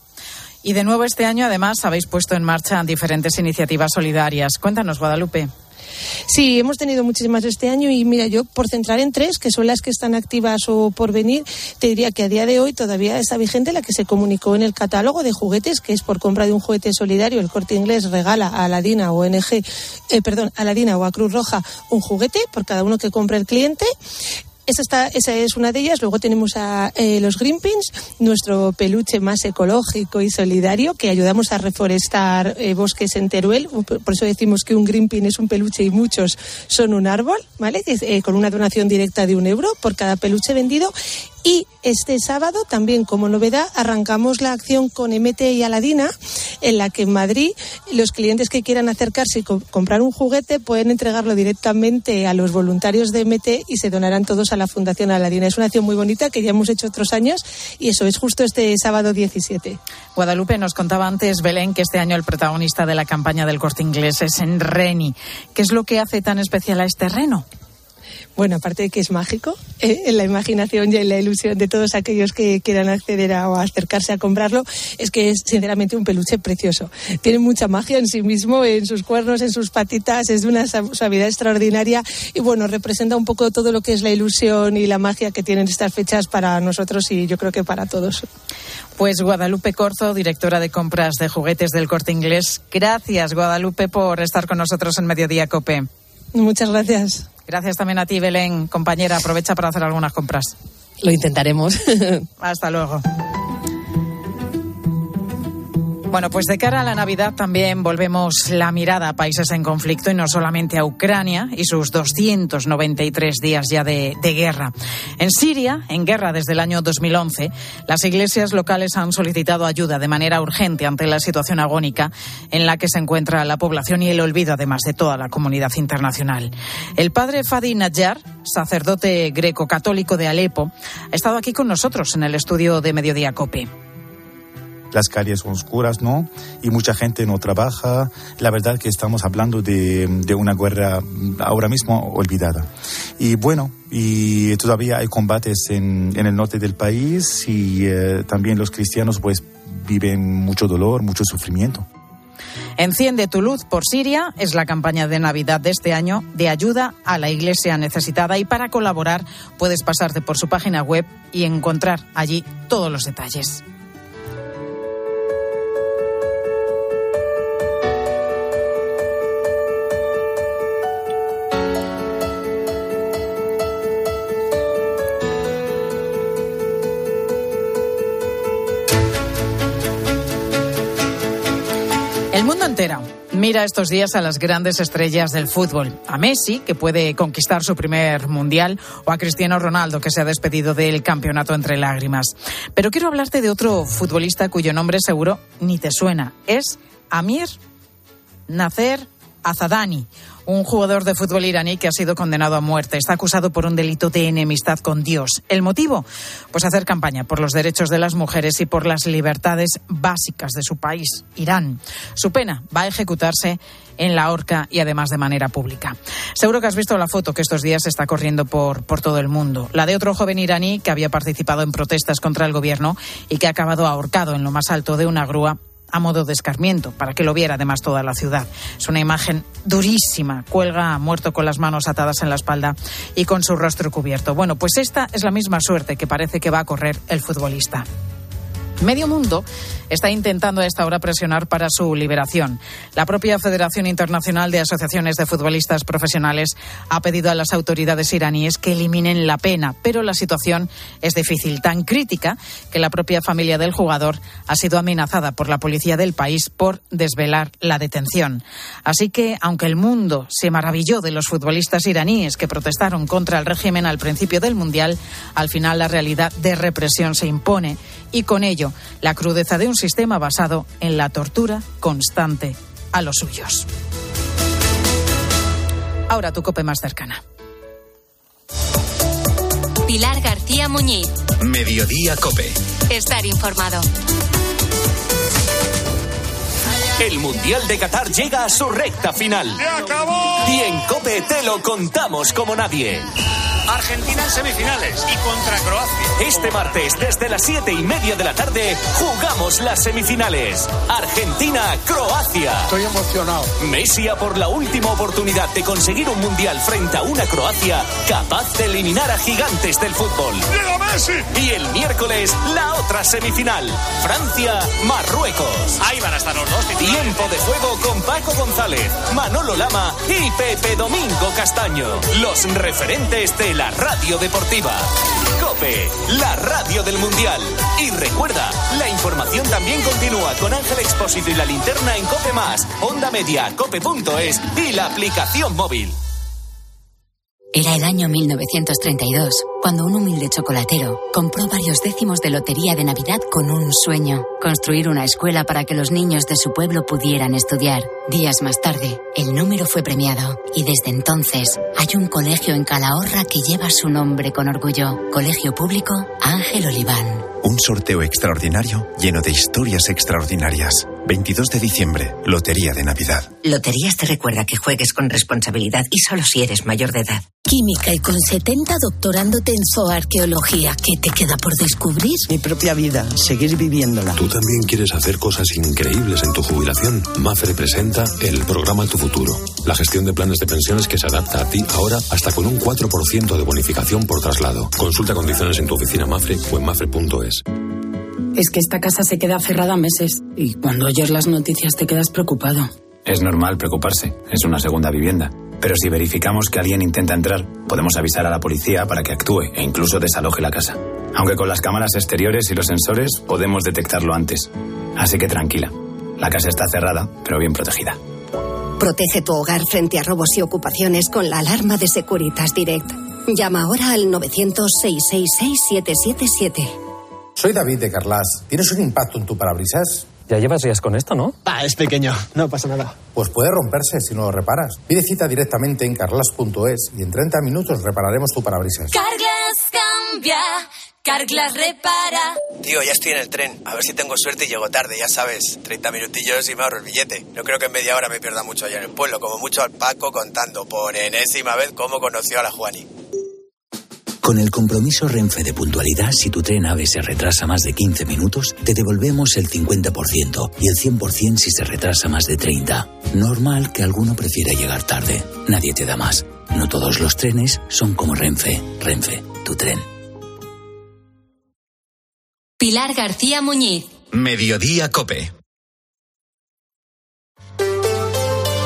Y de nuevo este año, además, habéis puesto en marcha diferentes iniciativas solidarias. Cuéntanos, Guadalupe. Sí, hemos tenido muchísimas este año, y mira, yo por centrar en tres, que son las que están activas o por venir, te diría que a día de hoy todavía está vigente la que se comunicó en el catálogo de juguetes, que es por compra de un juguete solidario, el Corte Inglés regala a Aladina o O N G, eh, perdón, a Aladina o a Cruz Roja un juguete por cada uno que compre el cliente. Esa, está, esa es una de ellas. Luego tenemos a eh, los Green Pins, nuestro peluche más ecológico y solidario, que ayudamos a reforestar eh, bosques en Teruel. Por eso decimos que un Green Pin es un peluche y muchos son un árbol, ¿vale? Eh, con una donación directa de un euro por cada peluche vendido. Y este sábado, también como novedad, arrancamos la acción con M T y Aladina, en la que en Madrid los clientes que quieran acercarse y co- comprar un juguete pueden entregarlo directamente a los voluntarios de M T, y se donarán todos a la Fundación Aladina. Es una acción muy bonita que ya hemos hecho otros años, y eso es justo este sábado diecisiete. Guadalupe, nos contaba antes Belén que este año el protagonista de la campaña del Corte Inglés es en Reni. ¿Qué es lo que hace tan especial a este reno? Bueno, aparte de que es mágico, eh, en la imaginación y en la ilusión de todos aquellos que quieran acceder a, o acercarse a comprarlo, es que es sinceramente un peluche precioso. Tiene mucha magia en sí mismo, en sus cuernos, en sus patitas, es de una suavidad extraordinaria, y bueno, representa un poco todo lo que es la ilusión y la magia que tienen estas fechas para nosotros, y yo creo que para todos. Pues Guadalupe Corzo, directora de compras de juguetes del Corte Inglés. Gracias, Guadalupe, por estar con nosotros en Mediodía COPE. Muchas gracias. Gracias también a ti, Belén. Compañera, aprovecha para hacer algunas compras. Lo intentaremos. Hasta luego. Bueno, pues de cara a la Navidad también volvemos la mirada a países en conflicto, y no solamente a Ucrania y sus doscientos noventa y tres días ya de, de guerra. En Siria, en guerra desde el año dos mil once, las iglesias locales han solicitado ayuda de manera urgente ante la situación agónica en la que se encuentra la población y el olvido, además, de toda la comunidad internacional. El padre Fadi Najjar, sacerdote greco-católico de Alepo, ha estado aquí con nosotros en el estudio de Mediodía COPE. Las calles son oscuras, ¿no? Y mucha gente no trabaja. La verdad que estamos hablando de, de una guerra ahora mismo olvidada. Y bueno, y todavía hay combates en, en el norte del país, y eh, también los cristianos pues viven mucho dolor, mucho sufrimiento. Enciende tu luz por Siria es la campaña de Navidad de este año de ayuda a la iglesia necesitada, y para colaborar puedes pasarte por su página web y encontrar allí todos los detalles. entera mira estos días a las grandes estrellas del fútbol. A Messi, que puede conquistar su primer mundial, o a Cristiano Ronaldo, que se ha despedido del campeonato entre lágrimas. Pero quiero hablarte de otro futbolista cuyo nombre seguro ni te suena. Es Amir Nasser Azadani, un jugador de fútbol iraní que ha sido condenado a muerte. Está acusado por un delito de enemistad con Dios. ¿El motivo? Pues hacer campaña por los derechos de las mujeres y por las libertades básicas de su país, Irán. Su pena va a ejecutarse en la horca y además de manera pública. Seguro que has visto la foto que estos días está corriendo por, por todo el mundo. La de otro joven iraní que había participado en protestas contra el gobierno y que ha acabado ahorcado en lo más alto de una grúa a modo de escarmiento, para que lo viera además toda la ciudad. Es una imagen durísima. Cuelga muerto con las manos atadas en la espalda y con su rostro cubierto. Bueno, pues esta es la misma suerte que parece que va a correr el futbolista. Medio mundo está intentando a esta hora presionar para su liberación. La propia Federación Internacional de Asociaciones de Futbolistas Profesionales ha pedido a las autoridades iraníes que eliminen la pena, pero la situación es difícil, tan crítica que la propia familia del jugador ha sido amenazada por la policía del país por desvelar la detención. Así que, aunque el mundo se maravilló de los futbolistas iraníes que protestaron contra el régimen al principio del Mundial, al final la realidad de represión se impone y con ello la crudeza de un sistema basado en la tortura constante a los suyos. Ahora tu COPE más cercana. Pilar García Muñiz. Mediodía COPE. Estar informado. El Mundial de Qatar llega a su recta final. ¡Se acabó! Y en COPE te lo contamos como nadie. Argentina en semifinales y contra Croacia. Este martes, desde las siete y media de la tarde, jugamos las semifinales. Argentina-Croacia. Estoy emocionado. Messi a por la última oportunidad de conseguir un mundial frente a una Croacia capaz de eliminar a gigantes del fútbol. ¡Llega Messi! Y el miércoles, la otra semifinal. Francia-Marruecos. Ahí van a estar los dos titulares. Tiempo de juego con Paco González, Manolo Lama y Pepe Domingo Castaño. Los referentes de la radio deportiva. COPE, la radio del Mundial. Y recuerda, la información también continúa con Ángel Expósito y la linterna en COPE más, Onda Media, cope punto es y la aplicación móvil. Era el año mil novecientos treinta y dos, cuando un humilde chocolatero compró varios décimos de lotería de Navidad con un sueño: construir una escuela para que los niños de su pueblo pudieran estudiar. Días más tarde, el número fue premiado y desde entonces hay un colegio en Calahorra que lleva su nombre con orgullo. Colegio Público Ángel Oliván. Un sorteo extraordinario lleno de historias extraordinarias. veintidós de diciembre, Lotería de Navidad. Loterías te recuerda que juegues con responsabilidad y solo si eres mayor de edad. Química y con setenta doctorándote en zooarqueología. ¿Qué te queda por descubrir? Mi propia vida, seguir viviéndola. ¿Tú también quieres hacer cosas increíbles en tu jubilación? MAFRE presenta el programa Tu Futuro. La gestión de planes de pensiones que se adapta a ti ahora hasta con un cuatro por ciento de bonificación por traslado. Consulta condiciones en tu oficina MAFRE o en mafre punto es. Es que esta casa se queda cerrada meses y cuando oyes las noticias te quedas preocupado. Es normal preocuparse, es una segunda vivienda. Pero si verificamos que alguien intenta entrar, podemos avisar a la policía para que actúe e incluso desaloje la casa. Aunque con las cámaras exteriores y los sensores podemos detectarlo antes. Así que tranquila, la casa está cerrada, pero bien protegida. Protege tu hogar frente a robos y ocupaciones con la alarma de Securitas Direct. Llama ahora al novecientos, seiscientos sesenta y seis, siete siete siete. Soy David de Carlas. ¿Tienes un impacto en tu parabrisas? Ya llevas días con esto, ¿no? Ah, es pequeño, no pasa nada. Pues puede romperse si no lo reparas. Pide cita directamente en carlas punto es y en treinta minutos repararemos tu parabrisas. Carglass cambia, Carglass repara. Tío, ya estoy en el tren. A ver si tengo suerte y llego tarde, ya sabes. treinta minutillos y me ahorro el billete. No creo que en media hora me pierda mucho allá en el pueblo. Como mucho al Paco contando por enésima vez cómo conoció a la Juani. Con el compromiso Renfe de puntualidad, si tu tren AVE se retrasa más de quince minutos, te devolvemos el cincuenta por ciento y el cien por ciento si se retrasa más de treinta. Normal que alguno prefiera llegar tarde. Nadie te da más. No todos los trenes son como Renfe. Renfe, tu tren. Pilar García Muñiz. Mediodía COPE.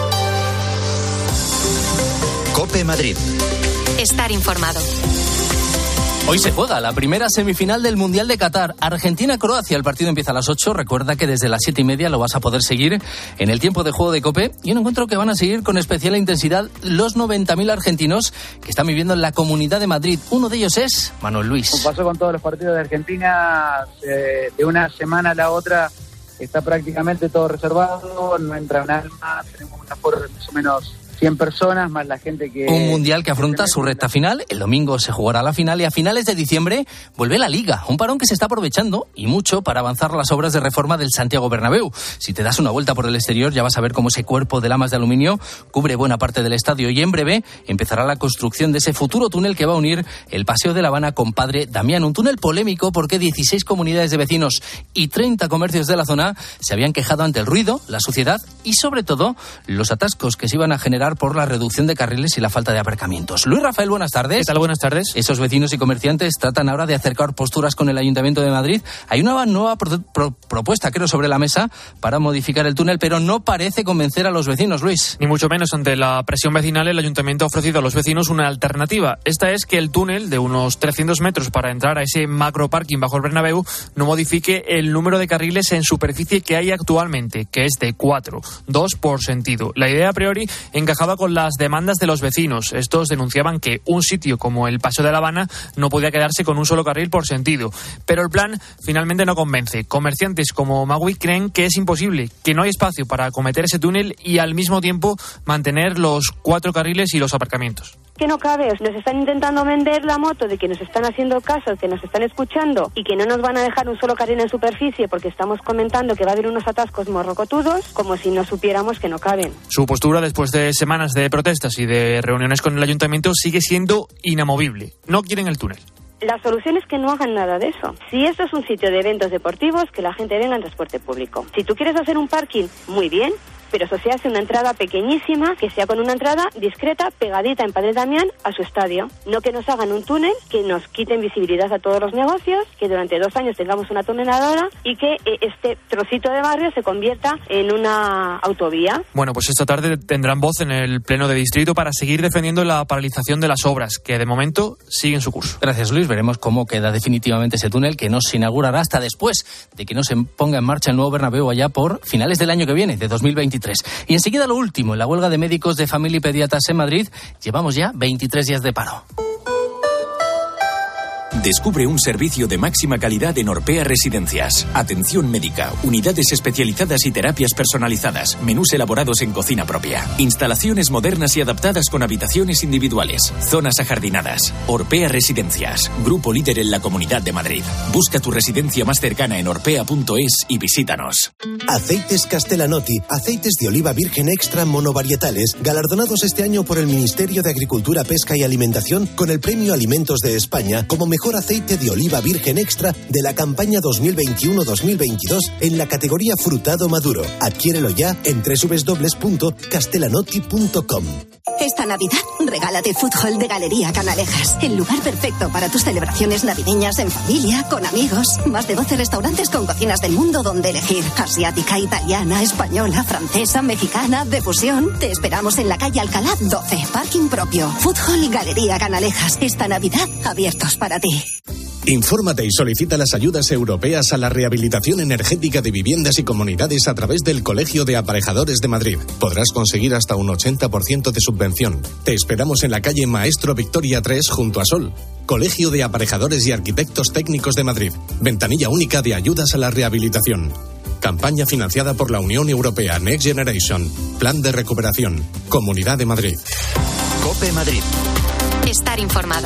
COPE Madrid. Estar informado. Hoy se juega la primera semifinal del Mundial de Qatar. Argentina-Croacia. El partido empieza a las ocho. Recuerda que desde las siete y media lo vas a poder seguir en el tiempo de juego de COPE. Y un encuentro que van a seguir con especial intensidad los noventa mil argentinos que están viviendo en la Comunidad de Madrid. Uno de ellos es Manuel Luis. Como pasó con todos los partidos de Argentina, eh, de una semana a la otra está prácticamente todo reservado. No entra un alma. Tenemos un aforo de más o menos cien personas, más la gente que... Un mundial que afronta su recta final. El domingo se jugará la final y a finales de diciembre vuelve la Liga. Un parón que se está aprovechando, y mucho, para avanzar las obras de reforma del Santiago Bernabéu. Si te das una vuelta por el exterior ya vas a ver cómo ese cuerpo de lamas de aluminio cubre buena parte del estadio, y en breve empezará la construcción de ese futuro túnel que va a unir el Paseo de La Habana con Padre Damián. Un túnel polémico porque dieciséis comunidades de vecinos y treinta comercios de la zona se habían quejado ante el ruido, la suciedad y sobre todo los atascos que se iban a generar por la reducción de carriles y la falta de aparcamientos. Luis Rafael, buenas tardes. ¿Qué tal? Buenas tardes. Esos vecinos y comerciantes tratan ahora de acercar posturas con el Ayuntamiento de Madrid. Hay una nueva pro- pro- propuesta, creo, sobre la mesa para modificar el túnel, pero no parece convencer a los vecinos, Luis. Ni mucho menos. Ante la presión vecinal, el Ayuntamiento ha ofrecido a los vecinos una alternativa. Esta es que el túnel, de unos trescientos metros para entrar a ese macro parking bajo el Bernabéu, no modifique el número de carriles en superficie que hay actualmente, que es de cuatro, dos por sentido. La idea a priori encajaba con las demandas de los vecinos. Estos denunciaban que un sitio como el Paseo de La Habana no podía quedarse con un solo carril por sentido. Pero el plan finalmente no convence. Comerciantes como Magui creen que es imposible, que no hay espacio para acometer ese túnel y al mismo tiempo mantener los cuatro carriles y los aparcamientos. Que no cabe, nos están intentando vender la moto de que nos están haciendo caso, que nos están escuchando y que no nos van a dejar un solo carril en superficie porque estamos comentando que va a haber unos atascos morrocotudos, como si no supiéramos que no caben. Su postura, después de semanas de protestas y de reuniones con el Ayuntamiento, sigue siendo inamovible. No quieren el túnel. La solución es que no hagan nada de eso. Si esto es un sitio de eventos deportivos, que la gente venga en transporte público. Si tú quieres hacer un parking, muy bien, pero eso se hace una entrada pequeñísima, que sea con una entrada discreta, pegadita en Padre Damián a su estadio. No que nos hagan un túnel, que nos quiten visibilidad a todos los negocios, que durante dos años tengamos una tuneladora y que eh, este trocito de barrio se convierta en una autovía. Bueno, pues esta tarde tendrán voz en el Pleno de Distrito para seguir defendiendo la paralización de las obras, que de momento siguen su curso. Gracias, Luis. Veremos cómo queda definitivamente ese túnel, que no se inaugurará hasta después de que no se ponga en marcha el nuevo Bernabéu allá por finales del año que viene, de dos mil veintitrés. Y enseguida lo último, en la huelga de médicos de familia y pediatras en Madrid, llevamos ya veintitrés días de paro. Descubre un servicio de máxima calidad en Orpea Residencias. Atención médica, unidades especializadas y terapias personalizadas, menús elaborados en cocina propia, instalaciones modernas y adaptadas con habitaciones individuales, zonas ajardinadas. Orpea Residencias, grupo líder en la Comunidad de Madrid. Busca tu residencia más cercana en orpea punto es y visítanos. Aceites Castellanotti, aceites de oliva virgen extra monovarietales, galardonados este año por el Ministerio de Agricultura, Pesca y Alimentación con el Premio Alimentos de España como mejor aceite de oliva virgen extra de la campaña dos mil veintiuno dos mil veintidós en la categoría frutado maduro. Adquiérelo ya en doble u doble u doble u punto castellanotti punto com. Esta Navidad, regálate Food Hall de Galería Canalejas. El lugar perfecto para tus celebraciones navideñas en familia, con amigos. Más de doce restaurantes con cocinas del mundo donde elegir. Asiática, italiana, española, francesa, mexicana, de fusión. Te esperamos en la calle Alcalá doce. Parking propio. Food Hall y Galería Canalejas. Esta Navidad, abiertos para ti. Infórmate y solicita las ayudas europeas a la rehabilitación energética de viviendas y comunidades a través del Colegio de Aparejadores de Madrid. Podrás conseguir hasta un ochenta por ciento de subvención. Te esperamos en la calle Maestro Victoria tres junto a Sol. Colegio de Aparejadores y Arquitectos Técnicos de Madrid. Ventanilla única de ayudas a la rehabilitación. Campaña financiada por la Unión Europea Next Generation. Plan de recuperación. Comunidad de Madrid. COPE Madrid. Estar informado.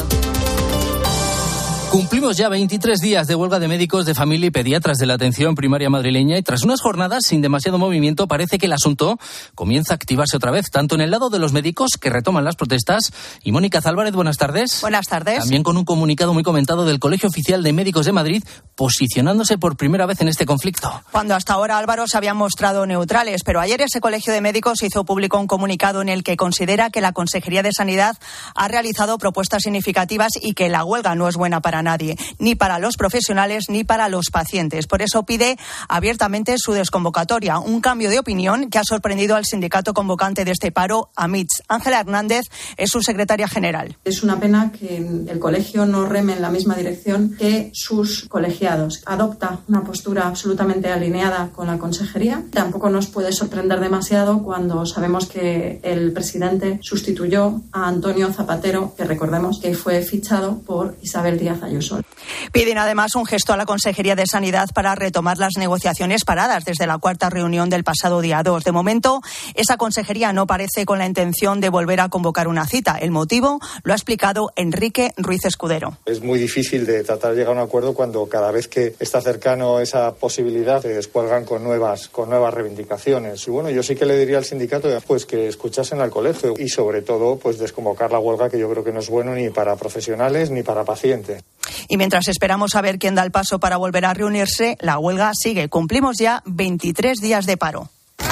Cumplimos ya veintitrés días de huelga de médicos de familia y pediatras de la atención primaria madrileña y tras unas jornadas sin demasiado movimiento parece que el asunto comienza a activarse otra vez, tanto en el lado de los médicos que retoman las protestas. Y Mónica Zálvarez, buenas tardes. Buenas tardes. También con un comunicado muy comentado del Colegio Oficial de Médicos de Madrid posicionándose por primera vez en este conflicto. Cuando hasta ahora, Álvaro, se habían mostrado neutrales, pero ayer ese Colegio de Médicos hizo público un comunicado en el que considera que la Consejería de Sanidad ha realizado propuestas significativas y que la huelga no es buena para nadie, ni para los profesionales ni para los pacientes. Por eso pide abiertamente su desconvocatoria, un cambio de opinión que ha sorprendido al sindicato convocante de este paro, AMITS. Ángela Hernández es su secretaria general. Es una pena que el colegio no reme en la misma dirección que sus colegiados. Adopta una postura absolutamente alineada con la consejería. Tampoco nos puede sorprender demasiado cuando sabemos que el presidente sustituyó a Antonio Zapatero, que recordemos que fue fichado por Isabel Díaz Ayuso. Piden además un gesto a la Consejería de Sanidad para retomar las negociaciones paradas desde la cuarta reunión del pasado día dos. De momento, esa consejería no parece con la intención de volver a convocar una cita. El motivo lo ha explicado Enrique Ruiz Escudero. Es muy difícil de tratar de llegar a un acuerdo cuando cada vez que está cercano esa posibilidad se descuelgan con nuevas, con nuevas reivindicaciones. Y bueno, yo sí que le diría al sindicato pues que escuchasen al colegio y sobre todo pues desconvocar la huelga, que yo creo que no es bueno ni para profesionales ni para pacientes. Y mientras esperamos a ver quién da el paso para volver a reunirse, la huelga sigue. Cumplimos ya veintitrés días de paro.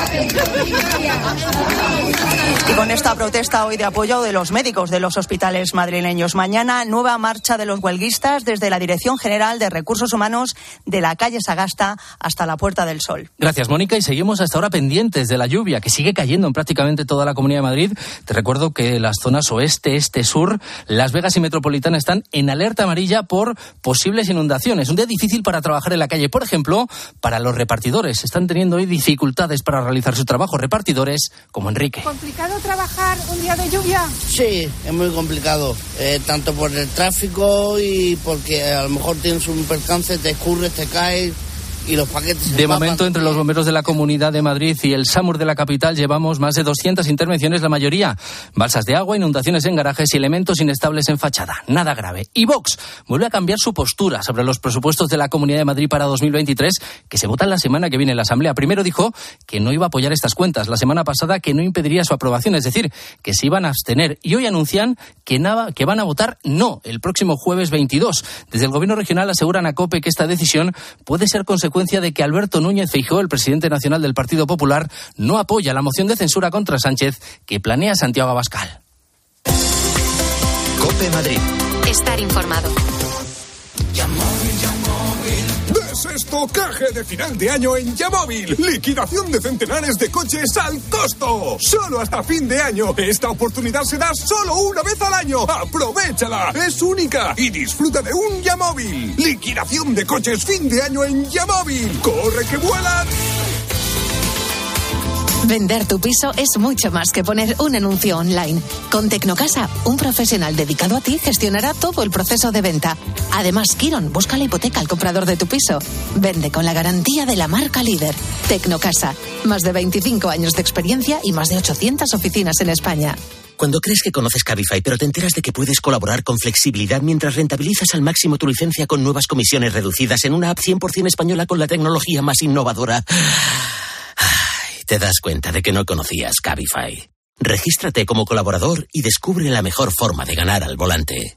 Y con esta protesta hoy de apoyo de los médicos de los hospitales madrileños. Mañana, nueva marcha de los huelguistas desde la Dirección General de Recursos Humanos de la calle Sagasta hasta la Puerta del Sol. Gracias, Mónica. Y seguimos hasta ahora pendientes de la lluvia que sigue cayendo en prácticamente toda la Comunidad de Madrid. Te recuerdo que las zonas oeste, este, sur, Las Vegas y Metropolitana están en alerta amarilla por posibles inundaciones. Un día difícil para trabajar en la calle. Por ejemplo, para los repartidores. Están teniendo hoy dificultades para realizar su trabajo. Repartidores como Enrique. ¿Complicado trabajar un día de lluvia? Sí, es muy complicado, eh, tanto por el tráfico y porque a lo mejor tienes un percance, te escurres, te caes y los paquetes se De empapan. momento, entre los bomberos de la Comunidad de Madrid y el SAMUR de la capital, llevamos más de doscientas intervenciones, la mayoría balsas de agua, inundaciones en garajes y elementos inestables en fachada. Nada grave. Y Vox vuelve a cambiar su postura sobre los presupuestos de la Comunidad de Madrid para dos mil veintitrés, que se votan la semana que viene en la Asamblea. Primero dijo que no iba a apoyar estas cuentas. La semana pasada que no impediría su aprobación, es decir, que se iban a abstener. Y hoy anuncian que, nada, que van a votar no el próximo jueves veintidós. Desde el Gobierno regional aseguran a COPE que esta decisión puede ser consecuencia de que Alberto Núñez Feijóo, el presidente nacional del Partido Popular, no apoya la moción de censura contra Sánchez que planea Santiago Abascal. COPE Madrid. Estar informado. Desestocaje de final de año en Yamóvil. Liquidación de centenares de coches al costo. Solo hasta fin de año. Esta oportunidad se da solo una vez al año. ¡Aprovéchala! Es única y disfruta de un Yamóvil. Liquidación de coches fin de año en Yamóvil. ¡Corre que vuelan! Vender tu piso es mucho más que poner un anuncio online. Con Tecnocasa, un profesional dedicado a ti gestionará todo el proceso de venta. Además, Kiron busca la hipoteca al comprador de tu piso. Vende con la garantía de la marca líder. Tecnocasa, más de veinticinco años de experiencia y más de ochocientas oficinas en España. Cuando crees que conoces Cabify, pero te enteras de que puedes colaborar con flexibilidad mientras rentabilizas al máximo tu licencia con nuevas comisiones reducidas en una app cien por ciento española con la tecnología más innovadora, te das cuenta de que no conocías Cabify. Regístrate como colaborador y descubre la mejor forma de ganar al volante.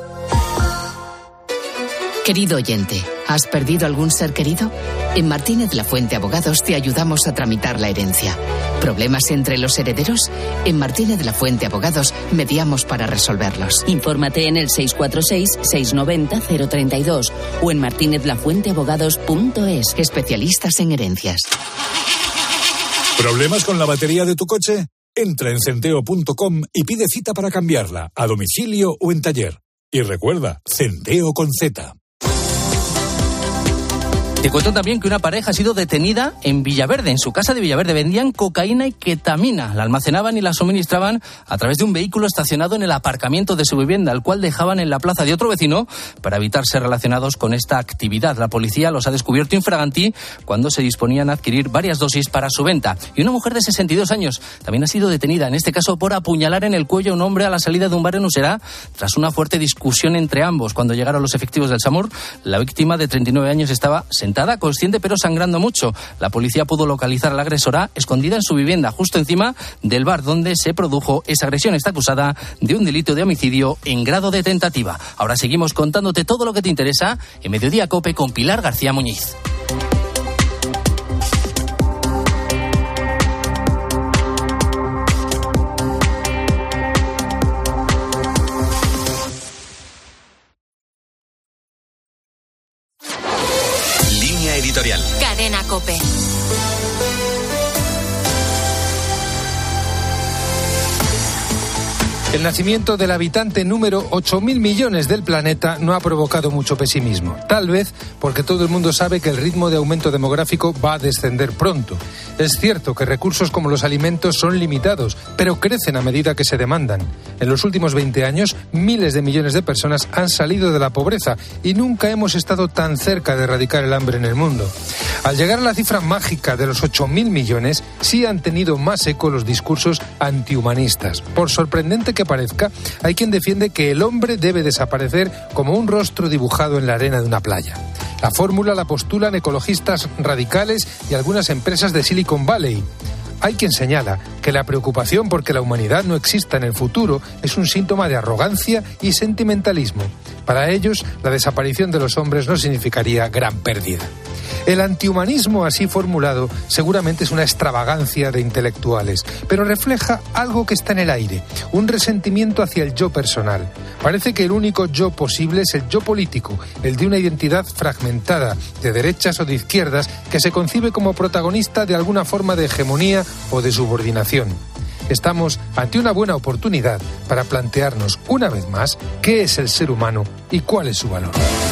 Querido oyente, ¿has perdido algún ser querido? En Martínez Lafuente Abogados te ayudamos a tramitar la herencia. ¿Problemas entre los herederos? En Martínez Lafuente Abogados mediamos para resolverlos. Infórmate en el seis cuatro seis, seis nueve cero, cero tres dos o en martinez lafuente abogados punto es. Especialistas en herencias. ¿Problemas con la batería de tu coche? Entra en centeo punto com y pide cita para cambiarla, a domicilio o en taller. Y recuerda, Centeo con Z. Te cuento también que una pareja ha sido detenida en Villaverde. En su casa de Villaverde vendían cocaína y ketamina. La almacenaban y la suministraban a través de un vehículo estacionado en el aparcamiento de su vivienda, al cual dejaban en la plaza de otro vecino para evitar ser relacionados con esta actividad. La policía los ha descubierto infraganti cuando se disponían a adquirir varias dosis para su venta. Y una mujer de sesenta y dos años también ha sido detenida, en este caso por apuñalar en el cuello a un hombre a la salida de un bar en Usera, tras una fuerte discusión entre ambos. Cuando llegaron los efectivos del SAMUR, la víctima de treinta y nueve años estaba sentada, consciente pero sangrando mucho. La policía pudo localizar a la agresora escondida en su vivienda, justo encima del bar donde se produjo esa agresión. Está acusada de un delito de homicidio en grado de tentativa. Ahora seguimos contándote todo lo que te interesa en Mediodía COPE con Pilar García Muñiz. editorial. Cadena COPE. El nacimiento del habitante número ocho mil millones del planeta no ha provocado mucho pesimismo. Tal vez porque todo el mundo sabe que el ritmo de aumento demográfico va a descender pronto. Es cierto que recursos como los alimentos son limitados, pero crecen a medida que se demandan. En los últimos veinte años, miles de millones de personas han salido de la pobreza y nunca hemos estado tan cerca de erradicar el hambre en el mundo. Al llegar a la cifra mágica de los ocho mil millones, sí han tenido más eco los discursos antihumanistas. Por sorprendente que parezca, hay quien defiende que el hombre debe desaparecer como un rostro dibujado en la arena de una playa. La fórmula la postulan ecologistas radicales y algunas empresas de Silicon Valley. Hay quien señala que la preocupación porque la humanidad no exista en el futuro es un síntoma de arrogancia y sentimentalismo. Para ellos, la desaparición de los hombres no significaría gran pérdida. El antihumanismo así formulado seguramente es una extravagancia de intelectuales, pero refleja algo que está en el aire, un resentimiento hacia el yo personal. Parece que el único yo posible es el yo político, el de una identidad fragmentada, de derechas o de izquierdas, que se concibe como protagonista de alguna forma de hegemonía o de subordinación. Estamos ante una buena oportunidad para plantearnos una vez más qué es el ser humano y cuál es su valor.